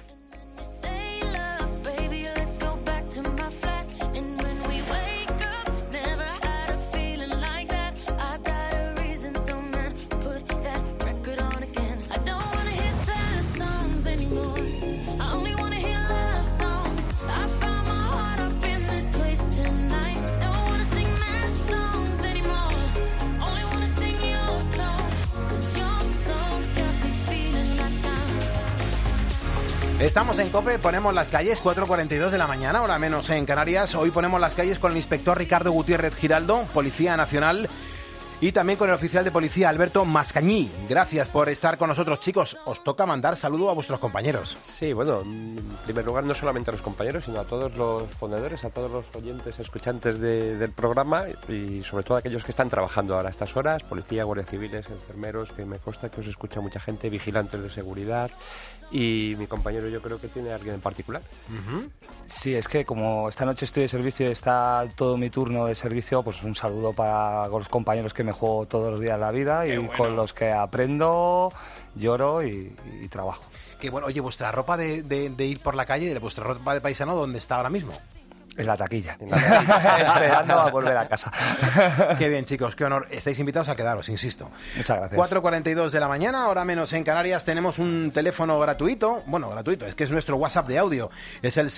Estamos en COPE, ponemos las calles, 4:42 de la mañana, hora menos en Canarias. Hoy ponemos las calles con el inspector Ricardo Gutiérrez Giraldo, Policía Nacional, y también con el oficial de policía Alberto Mascañí. Gracias por estar con nosotros, chicos. Os toca mandar saludo a vuestros compañeros. Sí, bueno, en primer lugar no solamente a los compañeros, sino a todos los ponedores, a todos los oyentes, escuchantes del programa y sobre todo a aquellos que están trabajando ahora a estas horas, policía, guardias civiles, enfermeros, que me consta que os escucha mucha gente, vigilantes de seguridad. Y mi compañero yo creo que tiene a alguien en particular. Sí, es que como esta noche estoy de servicio y está todo mi turno de servicio, pues un saludo para los compañeros que me juego todos los días la vida y con los que aprendo, lloro y trabajo. Que bueno, oye, vuestra ropa de ir por la calle, vuestra ropa de paisano, ¿dónde está ahora mismo? En la taquilla. Esperando a volver a casa. Qué bien, chicos, qué honor. Estáis invitados a quedaros, insisto. Muchas gracias. 4:42 de la mañana, hora menos en Canarias. Tenemos un teléfono gratuito. Bueno, gratuito, es que es nuestro WhatsApp de audio. Es el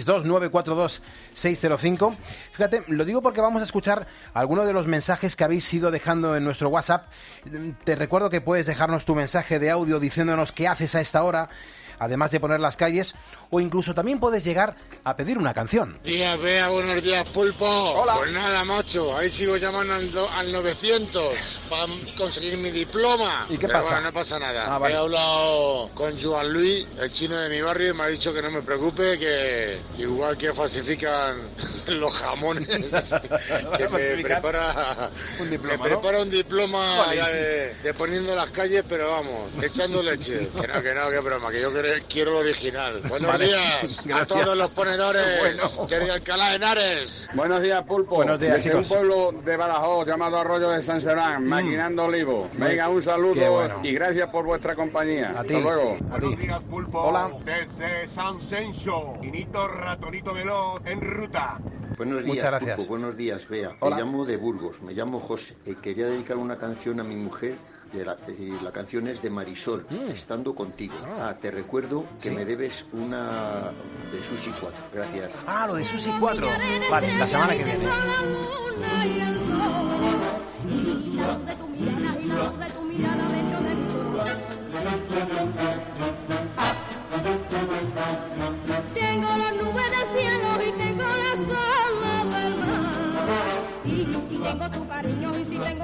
662-942-605. Fíjate, lo digo porque vamos a escuchar algunos de los mensajes que habéis ido dejando en nuestro WhatsApp. Te recuerdo que puedes dejarnos tu mensaje de audio diciéndonos qué haces a esta hora, además de poner las calles, o incluso también puedes llegar a pedir una canción. Buenos días, Bea, buenos días, Pulpo. Hola. Pues nada, macho, ahí sigo llamando al 900 para conseguir mi diploma. ¿Y qué Pero pasa? Bueno, no pasa nada. Vale. He hablado con Joan Luis, el chino de mi barrio, y me ha dicho que no me preocupe, que igual que falsifican los jamones, que me prepara un diploma, me prepara un diploma Vale. ya de poniendo las calles, pero vamos, echando leche. Que broma, que yo quiero lo original. Buenos Vale. días a Gracias. todos los ponedores, Bueno. querido Alcalá de Henares. Buenos días, Pulpo. Buenos días, Desde chicos. un pueblo de Badajoz llamado Arroyo de San Serán, maquinando olivo. Venga, un Qué saludo bueno. y gracias por vuestra compañía. A ti. Hasta luego. A ti. días, Pulpo. Hola. Desde San Senso. Tinito Ratonito Veloz en ruta. Buenos días, Muchas gracias. Pulpo. Buenos días, Bea. Hola. Me llamo de Burgos, me llamo José. Quería dedicar una canción a mi mujer. Y la canción es de Marisol, Estando Contigo. Te recuerdo que me debes una de Susi 4. Gracias. Ah, lo de Susi 4. Vale, la semana que viene.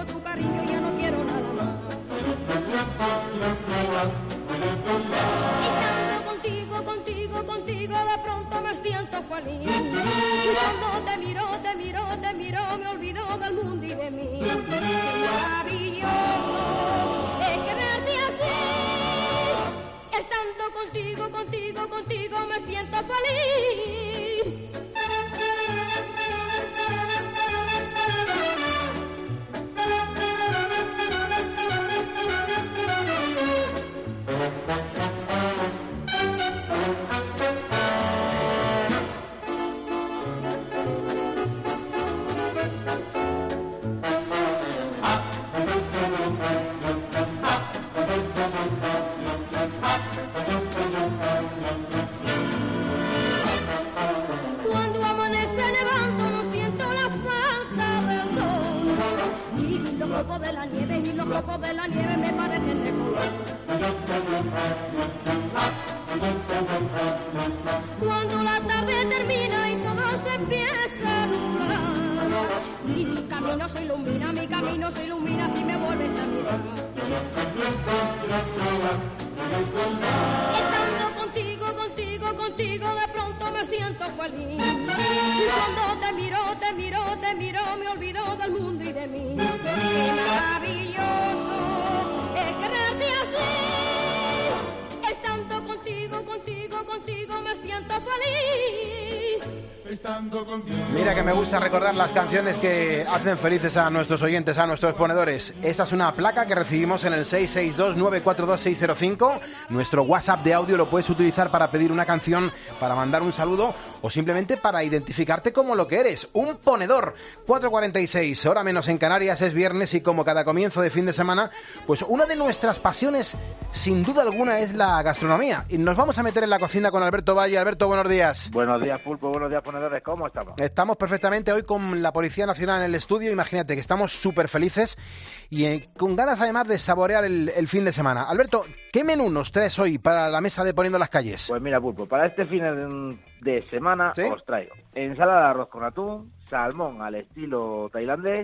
tengo tu cariño, ya no quiero nada más. Estando contigo, contigo, contigo, de pronto me siento feliz. Y cuando te miro, te miro, te miro, me olvido del mundo y de mí. Qué maravilloso es quererte así. Estando contigo, contigo, contigo, me siento feliz. Cuando amanece nevando no siento la falta del sol. Y los copos de la nieve, y los copos de la nieve me parecen de color. Cuando la tarde termina y todo se empieza a nublar, y mi camino se ilumina si me vuelves a mirar. Estando contigo, contigo, contigo, de pronto me siento feliz. Y cuando te miro, te miro, te miro, me olvido del mundo y de mí. Qué maravilloso es quererte así. Estando contigo, contigo, contigo, me siento feliz. Estando contigo. Mira que me gusta recordar las canciones que hacen felices a nuestros oyentes, a nuestros ponedores. Esta es una placa que recibimos en el 662-942-605. Nuestro WhatsApp de audio lo puedes utilizar para pedir una canción, para mandar un saludo o simplemente para identificarte como lo que eres, un ponedor. 4:46, hora menos en Canarias, es viernes y como cada comienzo de fin de semana, pues una de nuestras pasiones, sin duda alguna, es la gastronomía. Y nos vamos a meter en la cocina con Alberto Valle. Alberto, buenos días. Buenos días, Pulpo, buenos días, ponedores. ¿Cómo estamos? Estamos perfectamente hoy con la Policía Nacional en el estudio. Imagínate que estamos súper felices y con ganas además de saborear el fin de semana. Alberto, ¿qué menú nos traes hoy para la mesa de Poniendo las Calles? Pues mira, Pulpo, para este fin de semana os traigo ensalada de arroz con atún, salmón al estilo tailandés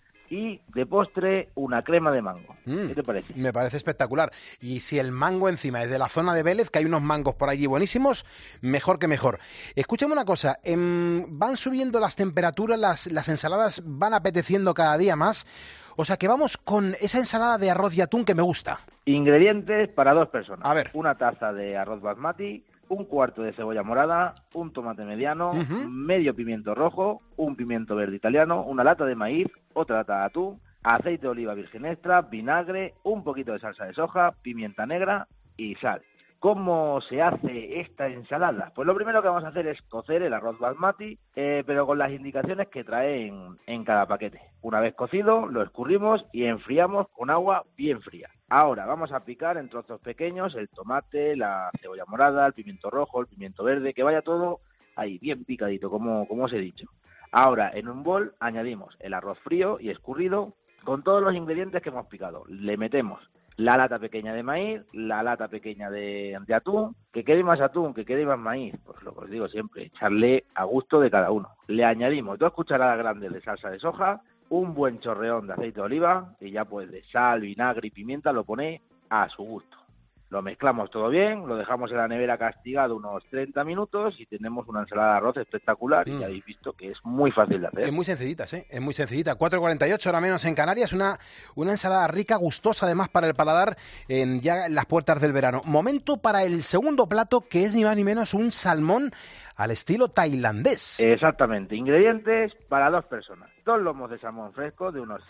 y de postre una crema de mango. ¿Qué te parece? Me parece espectacular. Y si el mango encima es de la zona de Vélez, que hay unos mangos por allí buenísimos, mejor que mejor. Escúchame una cosa, van subiendo las temperaturas, las ensaladas van apeteciendo cada día más. O sea que vamos con esa ensalada de arroz y atún que me gusta. Ingredientes para 2 personas. A ver. Una taza de arroz basmati, un cuarto de cebolla morada, un tomate mediano, medio pimiento rojo, un pimiento verde italiano, una lata de maíz, otra lata de atún, aceite de oliva virgen extra, vinagre, un poquito de salsa de soja, pimienta negra y sal. ¿Cómo se hace esta ensalada? Pues lo primero que vamos a hacer es cocer el arroz basmati, pero con las indicaciones que trae en cada paquete. Una vez cocido, lo escurrimos y enfriamos con agua bien fría. Ahora vamos a picar en trozos pequeños el tomate, la cebolla morada, el pimiento rojo, el pimiento verde, que vaya todo ahí bien picadito, como os he dicho. Ahora en un bol añadimos el arroz frío y escurrido con todos los ingredientes que hemos picado. Le metemos la lata pequeña de maíz, la lata pequeña de atún, que quede más atún, que quede más maíz, pues lo que os digo siempre, echarle a gusto de cada uno. Le añadimos 2 cucharadas grandes de salsa de soja, un buen chorreón de aceite de oliva y ya pues de sal, vinagre y pimienta lo pone a su gusto. Lo mezclamos todo bien, lo dejamos en la nevera castigado unos 30 minutos y tenemos una ensalada de arroz espectacular y ya habéis visto que es muy fácil de hacer. Es muy sencillita, es muy sencillita. 4:48, hora menos en Canarias, una ensalada rica, gustosa además para el paladar ya en las puertas del verano. Momento para el segundo plato, que es ni más ni menos un salmón al estilo tailandés. Exactamente, ingredientes para 2 personas. 2 lomos de salmón fresco de unos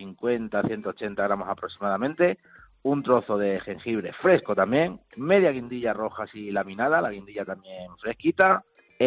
150-180 gramos aproximadamente, un trozo de jengibre fresco también, media guindilla roja así laminada, la guindilla también fresquita,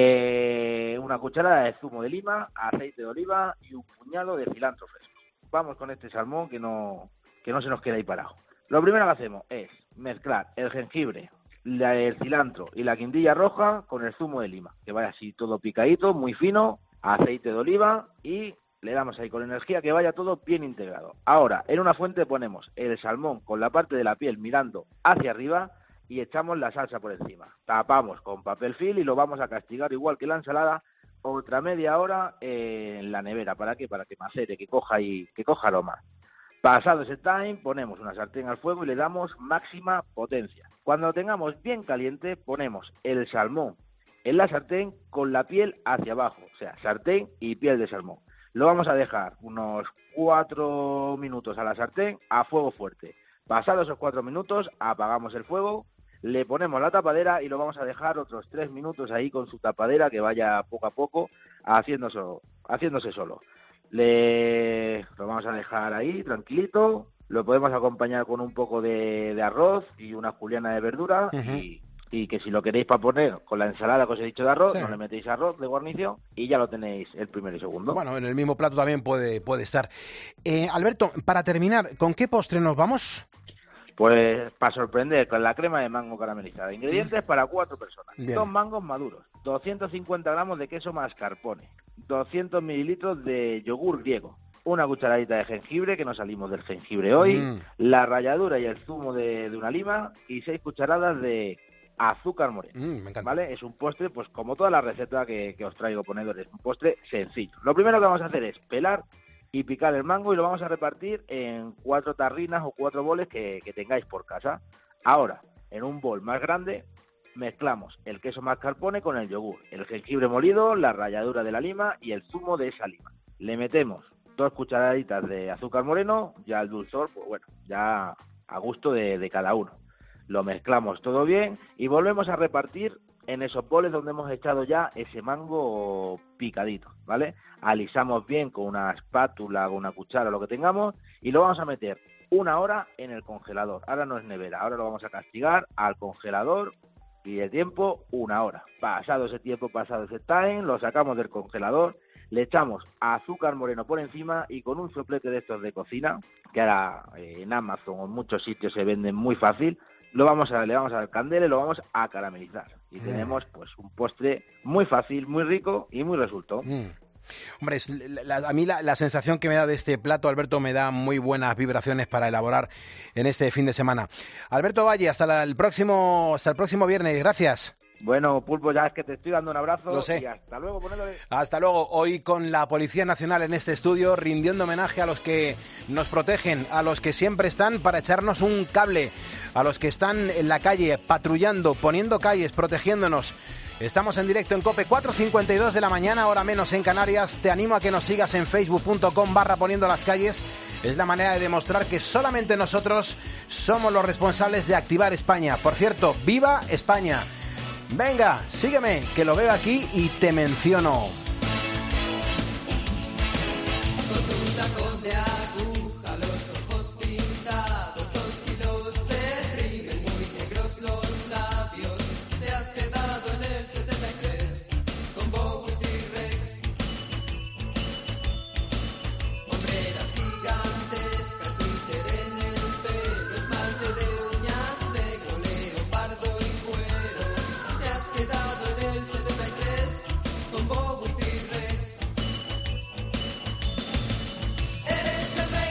una cucharada de zumo de lima, aceite de oliva y un puñado de cilantro fresco. Vamos con este salmón que no se nos quede ahí parado. Lo primero que hacemos es mezclar el jengibre, el cilantro y la guindilla roja con el zumo de lima, que vaya así todo picadito, muy fino, aceite de oliva y le damos ahí con energía que vaya todo bien integrado. Ahora, en una fuente ponemos el salmón con la parte de la piel mirando hacia arriba y echamos la salsa por encima. Tapamos con papel film y lo vamos a castigar igual que la ensalada otra media hora en la nevera. ¿Para qué? Para que macere, que coja aroma. Pasado ese time, ponemos una sartén al fuego y le damos máxima potencia. Cuando lo tengamos bien caliente, ponemos el salmón en la sartén con la piel hacia abajo, o sea, sartén y piel de salmón. Lo vamos a dejar unos 4 minutos a la sartén a fuego fuerte. Pasados esos 4 minutos, apagamos el fuego, le ponemos la tapadera y lo vamos a dejar otros 3 minutos ahí con su tapadera que vaya poco a poco haciéndose solo. Lo vamos a dejar ahí tranquilito, lo podemos acompañar con un poco de arroz y una juliana de verdura y que si lo queréis para poner con la ensalada que os he dicho de arroz, no le metéis arroz de guarnición y ya lo tenéis el primero y segundo. Bueno, en el mismo plato también puede estar. Alberto, para terminar, ¿con qué postre nos vamos? Pues para sorprender, con la crema de mango caramelizada. Ingredientes para 4 personas. Bien. 2 mangos maduros, 250 gramos de queso mascarpone, 200 mililitros de yogur griego, una cucharadita de jengibre, que no salimos del jengibre hoy, la ralladura y el zumo de una lima y 6 cucharadas de azúcar moreno. Me encanta. ¿Vale? Es un postre, pues como toda la receta que os traigo, ponedores, un postre sencillo. Lo primero que vamos a hacer es pelar y picar el mango y lo vamos a repartir en 4 tarrinas o 4 boles que tengáis por casa. Ahora, en un bol más grande, mezclamos el queso mascarpone con el yogur, el jengibre molido, la ralladura de la lima y el zumo de esa lima. Le metemos 2 cucharaditas de azúcar moreno, ya el dulzor, pues bueno, ya a gusto de cada uno. Lo mezclamos todo bien y volvemos a repartir en esos boles donde hemos echado ya ese mango picadito, ¿vale? Alisamos bien con una espátula, con una cuchara, lo que tengamos, y lo vamos a meter 1 hora en el congelador. Ahora no es nevera, ahora lo vamos a castigar al congelador y el tiempo 1 hora. Pasado ese tiempo, pasado ese time, lo sacamos del congelador, le echamos azúcar moreno por encima y con un soplete de estos de cocina, que ahora en Amazon o en muchos sitios se venden muy fácil, le vamos a dar candela y lo vamos a caramelizar. Y tenemos pues un postre muy fácil, muy rico y muy resuelto. Hombre, a mí la sensación que me da de este plato, Alberto, me da muy buenas vibraciones para elaborar en este fin de semana. Alberto Valle, hasta el próximo viernes. Gracias. Bueno, Pulpo, ya es que te estoy dando un abrazo. Lo sé. Y hasta luego, ponedores. Hasta luego. Hoy con la Policía Nacional en este estudio, rindiendo homenaje a los que nos protegen, a los que siempre están para echarnos un cable, a los que están en la calle patrullando, poniendo calles, protegiéndonos. Estamos en directo en COPE, 4:52 de la mañana, hora menos en Canarias. Te animo a que nos sigas en facebook.com/poniendo las calles. Es la manera de demostrar que solamente nosotros somos los responsables de activar España. Por cierto, ¡viva España! Venga, sígueme, que lo veo aquí y te menciono. Con tu tacón de aguja, los ojos pintados, 2 kilos de rímel, muy negros los labios. Te has quedado en el 73 con Bowie T-Rex. Hombreras gigantescas, glitter en el pelo, esmalte de uñas negro, leopardo y cuero. Te has quedado en el 73 con Bowie T-Rex. Eres el rey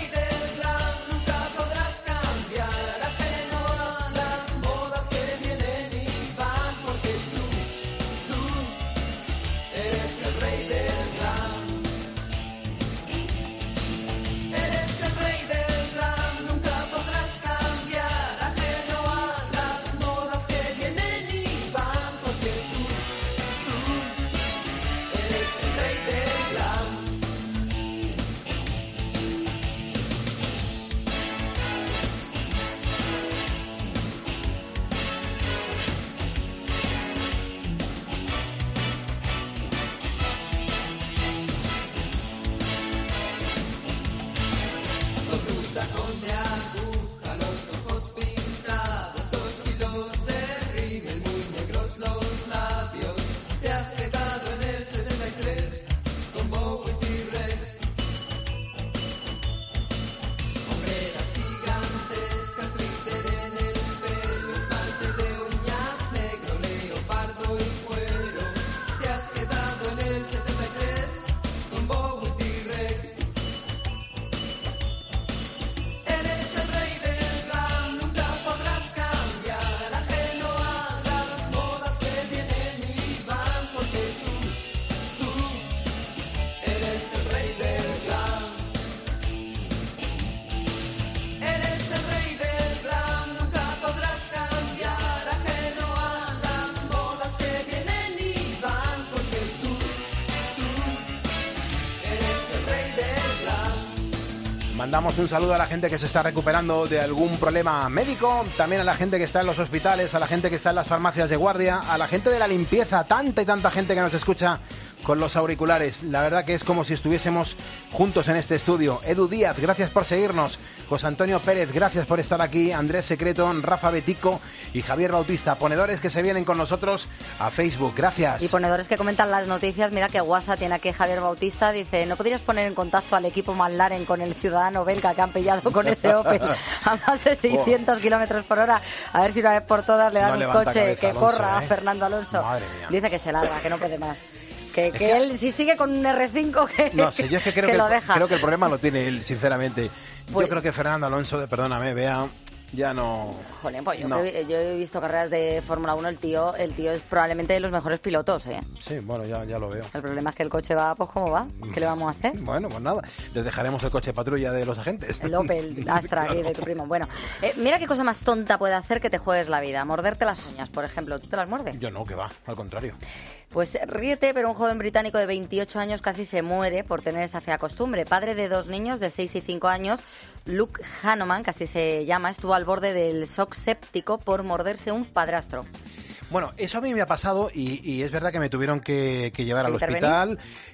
Mandamos un saludo a la gente que se está recuperando de algún problema médico, también a la gente que está en los hospitales, a la gente que está en las farmacias de guardia, a la gente de la limpieza, tanta y tanta gente que nos escucha con los auriculares. La verdad que es como si estuviésemos juntos en este estudio. Edu Díaz, gracias por seguirnos. José Antonio Pérez, gracias por estar aquí. Andrés Secreto, Rafa Betico y Javier Bautista. Ponedores que se vienen con nosotros a Facebook. Gracias. Y ponedores que comentan las noticias. Mira que WhatsApp tiene aquí Javier Bautista. Dice, ¿no podrías poner en contacto al equipo McLaren con el ciudadano belga que han pillado con ese Opel a más de 600 kilómetros por hora? A ver si una vez por todas le dan un coche cabeza, que Alonso, corra a Fernando Alonso. Madre mía. Dice que se larga, que no puede más. Que él, si sigue con un R5, que, no sé, yo es que creo que que lo deja. Creo que el problema lo tiene él, sinceramente. Pues, yo creo que Fernando Alonso, perdóname, vea, ya no... Joder, pues yo no. Yo he visto carreras de Fórmula 1, el tío es probablemente de los mejores pilotos, ¿eh? Sí, bueno, ya lo veo. El problema es que el coche va, pues como va. ¿Qué le vamos a hacer? Bueno, pues nada, les dejaremos el coche patrulla de los agentes. El Opel Astra aquí de tu primo. Bueno, mira qué cosa más tonta puede hacer que te juegues la vida. Morderte las uñas, por ejemplo. ¿Tú te las muerdes? Yo no, que va, al contrario. Pues ríete, pero un joven británico de 28 años casi se muere por tener esa fea costumbre. Padre de 2 niños de 6 y 5 años, Luke Hanuman, que así se llama, estuvo al borde del shock séptico por morderse un padrastro. Bueno, eso a mí me ha pasado y es verdad que me tuvieron que llevar al hospital,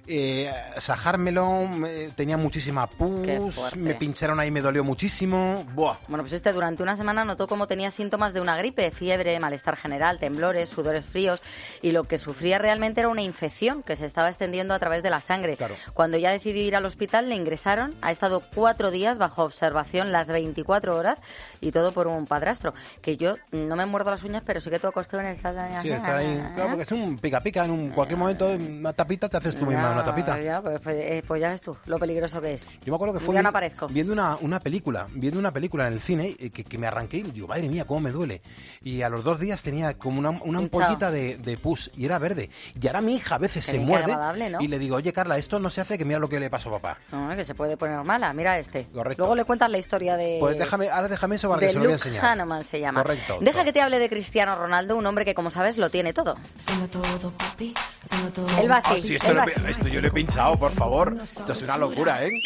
sajármelo, tenía muchísima pus, me pincharon ahí, me dolió muchísimo. Buah. Bueno, pues durante una semana notó cómo tenía síntomas de una gripe, fiebre, malestar general, temblores, sudores fríos, y lo que sufría realmente era una infección que se estaba extendiendo a través de la sangre. Claro. Cuando ya decidió ir al hospital, le ingresaron, ha estado 4 días bajo observación las 24 horas y todo por un padrastro. Que yo no me muerdo las uñas, pero sí que tengo costumbre en Sí, estar ahí, claro, porque es un pica-pica, en cualquier momento una tapita te haces tú misma una tapita. Ya, pues ya ves tú lo peligroso que es. Yo me acuerdo que fue viendo una película en el cine que me arranqué y digo, madre mía, cómo me duele. Y a los 2 días tenía como una ampollita de pus y era verde. Y ahora mi hija a veces se muerde, ¿no? Y le digo, oye Carla, esto no se hace, que mira lo que le pasó a papá. No, que se puede poner mala, mira este. Correcto. Luego le cuentas la historia de... Pues déjame eso para que se lo voy a enseñar. Luke Hanuman se llama. Correcto. Deja que te hable de Cristiano Ronaldo, un hombre que, como sabes, lo tiene todo. Él va así. Sí, esto yo lo he pinchado, por favor. Esto es una locura, ¿eh?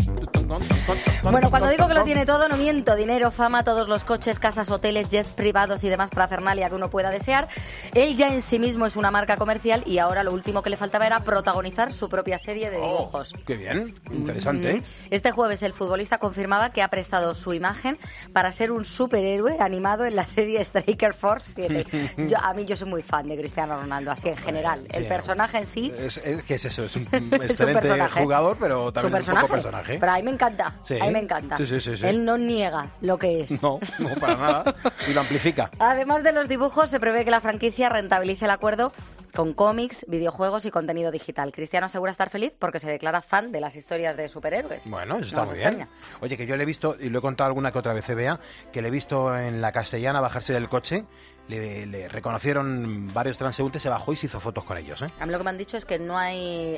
Bueno, cuando digo que lo tiene todo, no miento. Dinero, fama, todos los coches, casas, hoteles, jets privados y demás parafernalia que uno pueda desear. Él ya en sí mismo es una marca comercial y ahora lo último que le faltaba era protagonizar su propia serie de dibujos. ¡Qué bien! Interesante, ¿eh? Este jueves el futbolista confirmaba que ha prestado su imagen para ser un superhéroe animado en la serie Striker Force 7. Yo soy muy fan de Cristiano Ronaldo, así en general. El personaje en sí... ¿Qué es eso? Es un excelente jugador, pero también es un poco personaje. Pero a mí me encanta. Sí. A mí me encanta. Sí. Él no niega lo que es. No, para nada. Y lo amplifica. Además de los dibujos, se prevé que la franquicia rentabilice el acuerdo con cómics, videojuegos y contenido digital. Cristiano asegura estar feliz porque se declara fan de las historias de superhéroes. Bueno, eso está muy bien. Oye, que yo le he visto, y lo he contado alguna que otra vez, Bea, que le he visto en la Castellana bajarse del coche, le reconocieron varios transeúntes, se bajó y se hizo fotos con ellos, ¿eh? A mí lo que me han dicho es que no hay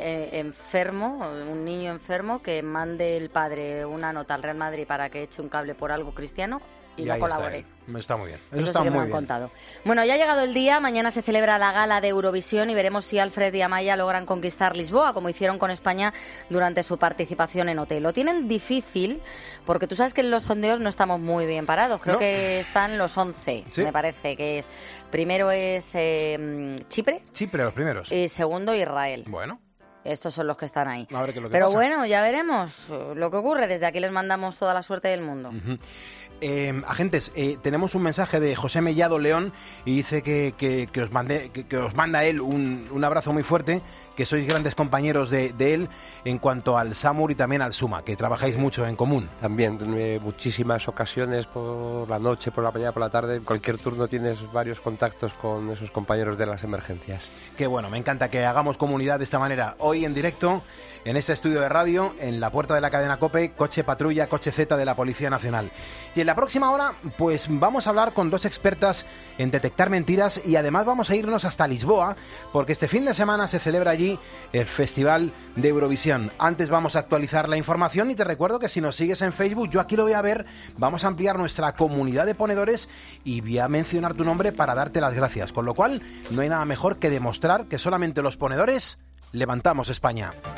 un niño enfermo que mande el padre una nota al Real Madrid para que eche un cable por algo cristiano y no colabore. Está muy bien. Eso está sí que muy me han contado. Bueno, ya ha llegado el día. Mañana se celebra la gala de Eurovisión y veremos si Alfred y Amaya logran conquistar Lisboa, como hicieron con España durante su participación en OT. Lo tienen difícil porque tú sabes que en los sondeos no estamos muy bien parados. Creo que están los 11, ¿sí? Me parece que es. Primero es Chipre. Chipre, los primeros. Y segundo, Israel. Bueno. Estos son los que están ahí. A ver qué es lo que Pero pasa. Bueno, ya veremos lo que ocurre. Desde aquí les mandamos toda la suerte del mundo. Agentes, tenemos un mensaje de José Mellado León y dice que os manda él un abrazo muy fuerte, que sois grandes compañeros de él en cuanto al SAMUR y también al SUMA, que trabajáis mucho en común. También, muchísimas ocasiones por la noche, por la mañana, por la tarde, en cualquier turno tienes varios contactos con esos compañeros de las emergencias. Qué bueno, me encanta que hagamos comunidad de esta manera. Hoy en directo, en este estudio de radio, en la puerta de la cadena COPE, coche patrulla, coche Z de la Policía Nacional. Y en la próxima hora, pues vamos a hablar con 2 expertas en detectar mentiras y además vamos a irnos hasta Lisboa, porque este fin de semana se celebra allí el Festival de Eurovisión. Antes vamos a actualizar la información y te recuerdo que si nos sigues en Facebook, yo aquí lo voy a ver, vamos a ampliar nuestra comunidad de ponedores y voy a mencionar tu nombre para darte las gracias. Con lo cual, no hay nada mejor que demostrar que solamente los ponedores levantamos España.